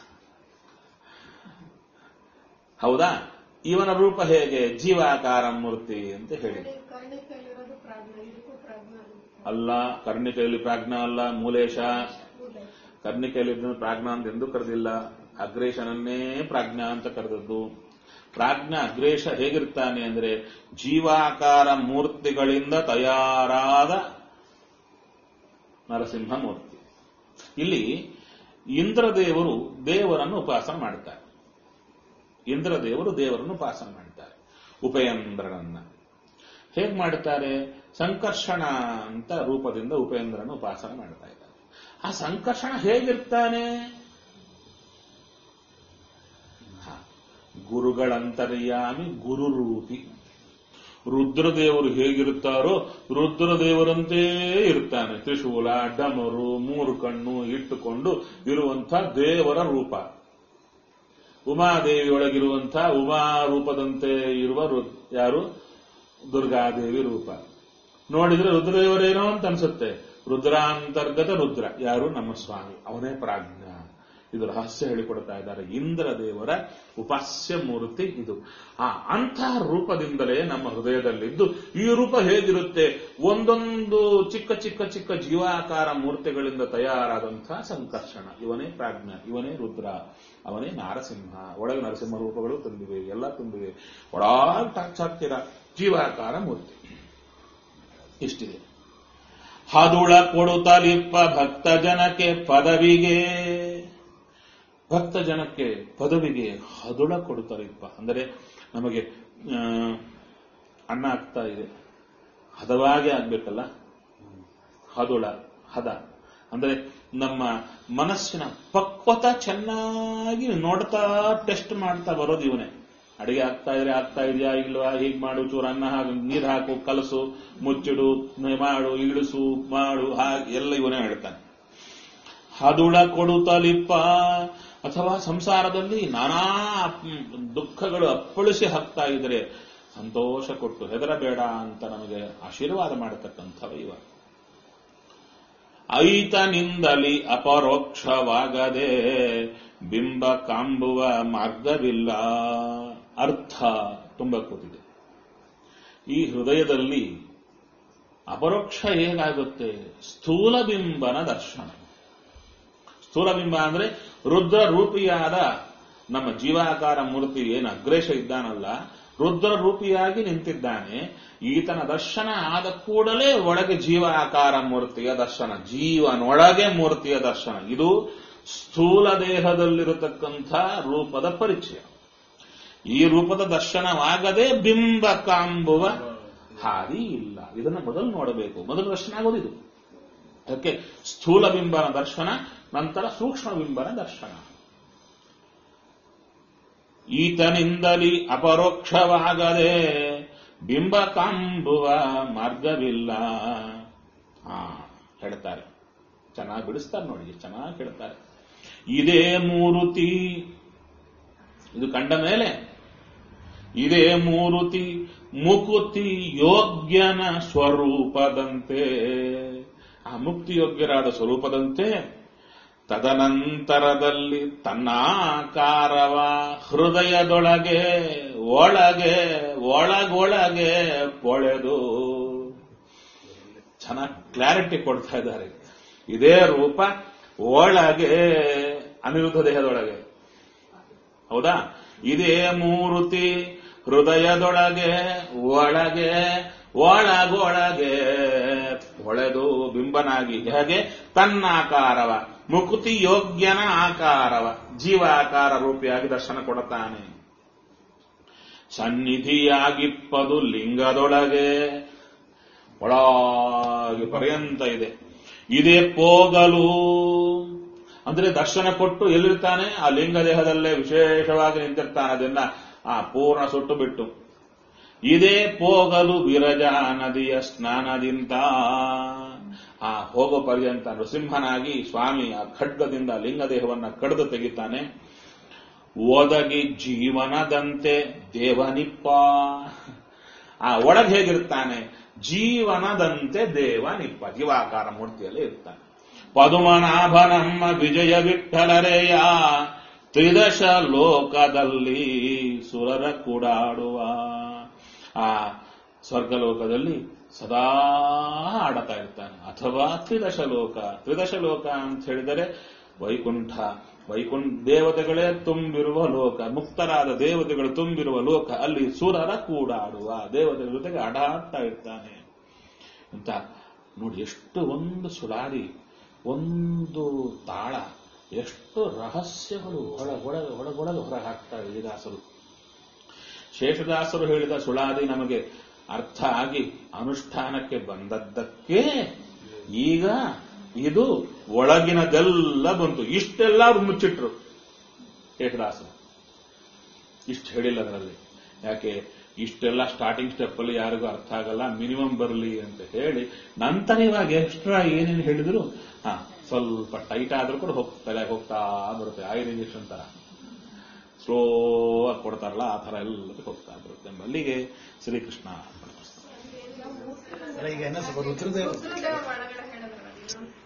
ಹೌದಾ? ಇವನ ರೂಪ ಹೇಗೆ? ಜೀವಾಕಾರ ಮೂರ್ತಿ ಅಂತ ಹೇಳಿ.
ಕರ್ಣಿಕೆಯಲ್ಲಿರೋದು ಪ್ರಾಜ್ಞ, ಇದಕ್ಕೂ ಪ್ರಾಜ್ಞ
ಅಲ್ಲ, ಕರ್ಣಿಕೆಯಲ್ಲಿ ಪ್ರಾಜ್ಞ ಅಲ್ಲ, ಮೂಲೇಶ. ಕರ್ಣಿಕೆಯಲ್ಲಿ ಪ್ರಾಜ್ಞ ಅಂತ ಎಂದೂ ಕರೆದಿಲ್ಲ. ಅಗ್ರೇಶನನ್ನೇ ಪ್ರಾಜ್ಞ ಅಂತ ಕರೆದದ್ದು. ಪ್ರಾಜ್ಞ ಅಗ್ರೇಶ ಹೇಗಿರ್ತಾನೆ ಅಂದ್ರೆ ಜೀವಾಕಾರ ಮೂರ್ತಿಗಳಿಂದ ತಯಾರಾದ ನರಸಿಂಹ ಮೂರ್ತಿ. ಇಲ್ಲಿ ಇಂದ್ರದೇವರು ದೇವರನ್ನು ಉಪಾಸನೆ ಮಾಡ್ತಾರೆ. ಇಂದ್ರದೇವರು ದೇವರನ್ನು ಉಪಾಸನೆ ಮಾಡ್ತಾರೆ. ಉಪೇಂದ್ರನನ್ನ ಹೇಗೆ ಮಾಡ್ತಾರೆ? ಸಂಕರ್ಷಣ ಅಂತ ರೂಪದಿಂದ ಉಪೇಂದ್ರನ ಉಪಾಸನೆ ಮಾಡ್ತಾ ಇದ್ದಾರೆ. ಆ ಸಂಕರ್ಷಣ ಹೇಗಿರ್ತಾನೆ? ಗುರುಗಳಂತರ್ಯಾಮಿ ಗುರುರೂಪಿ. ರುದ್ರದೇವರು ಹೇಗಿರುತ್ತಾರೋ ರುದ್ರದೇವರಂತೇ ಇರ್ತಾನೆ. ತ್ರಿಶೂಲ, ಡಮರು, ಮೂರು ಕಣ್ಣು ಇಟ್ಟುಕೊಂಡು ಇರುವಂಥ ದೇವರ ರೂಪ. ಉಮಾದೇವಿಯೊಳಗಿರುವಂಥ ಉಮಾ ರೂಪದಂತೆ ಇರುವ ಯಾರು? ದುರ್ಗಾದೇವಿ ರೂಪ. ನೋಡಿದ್ರೆ ರುದ್ರದೇವರೇನೋ ಅಂತ ಅನ್ಸುತ್ತೆ. ರುದ್ರಾಂತರ್ಗತ ರುದ್ರ ಯಾರು? ನಮ್ಮ ಸ್ವಾಮಿ, ಅವನೇ ಪ್ರಾಜ್ಞ. ಇದು ರಹಸ್ಯ ಹೇಳಿಕೊಡ್ತಾ ಇದ್ದಾರೆ. ಇಂದ್ರ ದೇವರ ಉಪಾಸ್ಯ ಮೂರ್ತಿ ಇದು. ಆ ಅಂತಹ ರೂಪದಿಂದಲೇ ನಮ್ಮ ಹೃದಯದಲ್ಲಿದ್ದು, ಈ ರೂಪ ಹೇಗಿರುತ್ತೆ? ಒಂದೊಂದು ಚಿಕ್ಕ ಚಿಕ್ಕ ಚಿಕ್ಕ ಜೀವಾಕಾರ ಮೂರ್ತಿಗಳಿಂದ ತಯಾರಾದಂತಹ ಸಂಕರ್ಷಣ. ಇವನೇ ಪ್ರಾಜ್ಞ, ಇವನೇ ರುದ್ರ, ಅವನೇ ನಾರಸಿಂಹ. ಒಳಗೆ ನರಸಿಂಹ ರೂಪಗಳು ತುಂಬಿವೆ, ಎಲ್ಲ ತುಂಬಿವೆ. ಒಳಗೆ ಟಚ್ ಆಗ್ತೀರ ಜೀವಾಕಾರ ಮೂರ್ತಿ. ಇಷ್ಟಿದೆ. ಹದುಳ ಕೊಡುತ್ತಲಿಪ್ಪ ಭಕ್ತ ಜನಕ್ಕೆ ಪದವಿಗೆ. ಭಕ್ತ ಜನಕ್ಕೆ ಪದವಿಗೆ ಹದುಳ ಕೊಡುತ್ತಲಿಪ್ಪ ಅಂದರೆ ನಮಗೆ ಅನ್ನ ಆಗ್ತಾ ಇದೆ, ಹದವಾಗಿ ಆಗ್ಬೇಕಲ್ಲ. ಹದುಳ, ಹದ ಅಂದರೆ ನಮ್ಮ ಮನಸ್ಸಿನ ಪಕ್ವತ ಚೆನ್ನಾಗಿ ನೋಡ್ತಾ ಟೆಸ್ಟ್ ಮಾಡ್ತಾ ಬರೋದು ಇವನೇ. ಅಡಿಗೆ ಆಗ್ತಾ ಇದ್ರೆ ಆಗ್ತಾ ಇದೆಯಾ ಇಲ್ವಾ, ಹೀಗೆ ಮಾಡು, ಚೂರು ಅನ್ನ ಹಾಕಿ ನೀರು ಹಾಕು, ಕಲಸು, ಮುಚ್ಚಿಡು, ಮಾಡು, ಇಳಿಸು, ಮಾಡು, ಹಾಗೆ ಎಲ್ಲ ಇವನೇ ಹೇಳ್ತಾನೆ. ಹದುಳ ಕೊಡುತ್ತಲಿಪ್ಪ. ಅಥವಾ ಸಂಸಾರದಲ್ಲಿ ನಾನಾ ದುಃಖಗಳು ಅಪ್ಪಳಿಸಿ ಹಾಕ್ತಾ ಇದ್ರೆ ಸಂತೋಷ ಕೊಟ್ಟು ಹೆದರಬೇಡ ಅಂತ ನಮಗೆ ಆಶೀರ್ವಾದ ಮಾಡತಕ್ಕಂಥವ ಇವ. ಐತನಿಂದಲಿ ಅಪರೋಕ್ಷವಾಗದೆ ಬಿಂಬ ಕಾಂಬುವ ಮಾರ್ಗವಿಲ್ಲ. ಅರ್ಥ ತುಂಬ ಕೂತಿದೆ. ಈ ಹೃದಯದಲ್ಲಿ ಅಪರೋಕ್ಷ ಹೇಗಾಗುತ್ತೆ? ಸ್ಥೂಲ ಬಿಂಬನ ದರ್ಶನ. ಸ್ಥೂಲ ಬಿಂಬ ಅಂದ್ರೆ ರುದ್ರ ರೂಪಿಯಾದ ನಮ್ಮ ಜೀವಾಕಾರ ಮೂರ್ತಿ ಏನು ಅಗ್ರೇಶ ಇದ್ದಾನಲ್ಲ, ರುದ್ರ ರೂಪಿಯಾಗಿ ನಿಂತಿದ್ದಾನೆ. ಈತನ ದರ್ಶನ ಆದ ಕೂಡಲೇ ಒಳಗೆ ಜೀವಾಕಾರ ಮೂರ್ತಿಯ ದರ್ಶನ, ಜೀವನೊಳಗೆ ಮೂರ್ತಿಯ ದರ್ಶನ. ಇದು ಸ್ಥೂಲ ದೇಹದಲ್ಲಿರತಕ್ಕಂಥ ರೂಪದ ಪರಿಚಯ. ಈ ರೂಪದ ದರ್ಶನವಾಗದೆ ಬಿಂಬ ಕಾಂಬುವ ಹಾದಿ ಇಲ್ಲ. ಇದನ್ನು ಮೊದಲು ನೋಡಬೇಕು. ಮೊದಲು ದರ್ಶನ ಆಗೋದಿದು. ಅದಕ್ಕೆ ಸ್ಥೂಲ ಬಿಂಬನ ದರ್ಶನ, ನಂತರ ಸೂಕ್ಷ್ಮ ಬಿಂಬನ ದರ್ಶನ. ಈತನಿಂದಲಿ ಅಪರೋಕ್ಷವಾಗದೆ ಬಿಂಬ ಕಾಂಬುವ ಮಾರ್ಗವಿಲ್ಲ. ಹಾ ಹೇಳ್ತಾರೆ, ಚೆನ್ನಾಗಿ ಬಿಡಿಸ್ತಾರೆ ನೋಡಿ, ಚೆನ್ನಾಗಿ ಹೇಳ್ತಾರೆ. ಇದೇ ಮೂರುತಿ, ಇದು ಕಂಡ ಮೇಲೆ ಇದೇ ಮೂರುತಿ ಮುಕುತಿ ಯೋಗ್ಯನ ಸ್ವರೂಪದಂತೆ, ಆ ಮುಕ್ತಿ ಯೋಗ್ಯರಾದ ಸ್ವರೂಪದಂತೆ ತದನಂತರದಲ್ಲಿ ತನ್ನಾಕಾರವ ಹೃದಯದೊಳಗೆ ಒಳಗೆ ಒಳಗೊಳಗೆ ಪೊಳೆದು. ಚೆನ್ನಾಗಿ ಕ್ಲಾರಿಟಿ ಕೊಡ್ತಾ ಇದ್ದಾರೆ. ಇದೇ ರೂಪ ಒಳಗೆ ಅನಿರುದ್ಧ ದೇಹದೊಳಗೆ, ಹೌದಾ? ಇದೇ ಮೂರುತಿ ಹೃದಯದೊಳಗೆ ಒಳಗೆ ಒಳಗೊಳಗೆ ಹೊಳೆದು ಬಿಂಬನಾಗಿ ಹೇಗೆ ತನ್ನಾಕಾರವ ಮುಕುತಿ ಯೋಗ್ಯನ ಆಕಾರವ ಜೀವಾಕಾರ ರೂಪಿಯಾಗಿ ದರ್ಶನ ಕೊಡುತ್ತಾನೆ. ಸನ್ನಿಧಿಯಾಗಿಪ್ಪದು ಲಿಂಗದೊಳಗೆ ಒಳಗೆ ಪರ್ಯಂತ ಇದೆ. ಇದೇ ಪೋಗಲು ಅಂದ್ರೆ ದರ್ಶನ ಕೊಟ್ಟು ಎಲ್ಲಿರ್ತಾನೆ ಆ ಲಿಂಗ ದೇಹದಲ್ಲೇ ವಿಶೇಷವಾಗಿ ನಿಂತಿರ್ತಾನೆ. ಅದನ್ನ ಆ ಪೂರ್ಣ ಸುಟ್ಟು ಬಿಟ್ಟು ಇದೇ ಪೋಗಲು ವಿರಜಾ ನದಿಯ ಸ್ನಾನದಿಂದ ಆ ಹೋಗೋ ಪರ್ಯಂತ ನೃಸಿಂಹನಾಗಿ ಸ್ವಾಮಿ ಆ ಖಡ್ಗದಿಂದ ಲಿಂಗದೇಹವನ್ನ ಕಡಿದು ತೆಗಿತಾನೆ. ಒದಗಿ ಜೀವನದಂತೆ ದೇವನಿಪ್ಪ ಆ ಒಳಗೆ ಹೇಗಿರ್ತಾನೆ ಜೀವನದಂತೆ ದೇವನಿಪ್ಪ ಜೀವಾಕಾರ ಮೂರ್ತಿಯಲ್ಲಿ ಇರ್ತಾನೆ. ಪದುಮನಾಭನಮ್ಮ ವಿಜಯ ವಿಠಲರೆಯ ತ್ರಿದಶ ಲೋಕದಲ್ಲಿ ಸುರರ ಕೂಡಾಡುವ ಆ ಸ್ವರ್ಗಲೋಕದಲ್ಲಿ ಸದಾ ಆಡತಾ ಇರ್ತಾನೆ. ಅಥವಾ ತ್ರಿದಶ ಲೋಕ ತ್ರಿದಶ ಲೋಕ ಅಂತ ಹೇಳಿದರೆ ವೈಕುಂಠ ವೈಕುಂಠ ದೇವತೆಗಳೇ ತುಂಬಿರುವ ಲೋಕ, ಮುಕ್ತರಾದ ದೇವತೆಗಳು ತುಂಬಿರುವ ಲೋಕ. ಅಲ್ಲಿ ಸುರರ ಕೂಡಾಡುವ ದೇವತೆಗಳ ಜೊತೆಗೆ ಆಡಾಡ್ತಾ ಇರ್ತಾನೆ ಅಂತ ನೋಡಿ. ಎಷ್ಟು ಒಂದು ಸುಳಾರಿ ಒಂದು ತಾಳ ಎಷ್ಟು ರಹಸ್ಯಗಳು ಹೊಳಗೊಳಗೆ ಹೊಳಗೊಳಗೆ ಹೊರ ಹಾಕ್ತಾರೆ ಈ ದಾಸರು. ಶೇಷದಾಸರು ಹೇಳಿದ ಸುಳಾದಿ ನಮಗೆ ಅರ್ಥ ಆಗಿ ಅನುಷ್ಠಾನಕ್ಕೆ ಬಂದದ್ದಕ್ಕೆ ಈಗ ಇದು ಒಳಗಿನದೆಲ್ಲ ಬಂತು. ಇಷ್ಟೆಲ್ಲ ಅವ್ರು ಮುಚ್ಚಿಟ್ರು ಶೇಷದಾಸರು, ಇಷ್ಟು ಹೇಳಿಲ್ಲ ಅದರಲ್ಲಿ. ಯಾಕೆ ಇಷ್ಟೆಲ್ಲ ಸ್ಟಾರ್ಟಿಂಗ್ ಸ್ಟೆಪ್ ಅಲ್ಲಿ ಯಾರಿಗೂ ಅರ್ಥ ಆಗಲ್ಲ, ಮಿನಿಮಮ್ ಬರಲಿ ಅಂತ ಹೇಳಿ ನಂತರ ಇವಾಗ ಎಕ್ಸ್ಟ್ರಾ ಏನೇನು ಹೇಳಿದ್ರು ಹಾ ಸ್ವಲ್ಪ ಟೈಟ್ ಆದ್ರೂ ಕೂಡ ಹೋಗ್ತಾರೆ, ಹೋಗ್ತಾ ಬರುತ್ತೆ. ಆಯಿಲ್ ಇಂಜೆಕ್ಷನ್ ತರ ಸ್ಲೋ ಆಗಿ ಕೊಡ್ತಾರಲ್ಲ ಆ ತರ ಎಲ್ಲದಕ್ಕೆ ಹೋಗ್ತಾ ಬರುತ್ತೆ. ಅಲ್ಲಿಗೆ ಶ್ರೀಕೃಷ್ಣ
ಈಗ ಏನೋ ಸ್ವಲ್ಪ ರುದ್ರದೇವ
ರುದ್ರದೇವ ಒಳಗಡೆ ಹೇಳಿದ್ರಲ್ಲ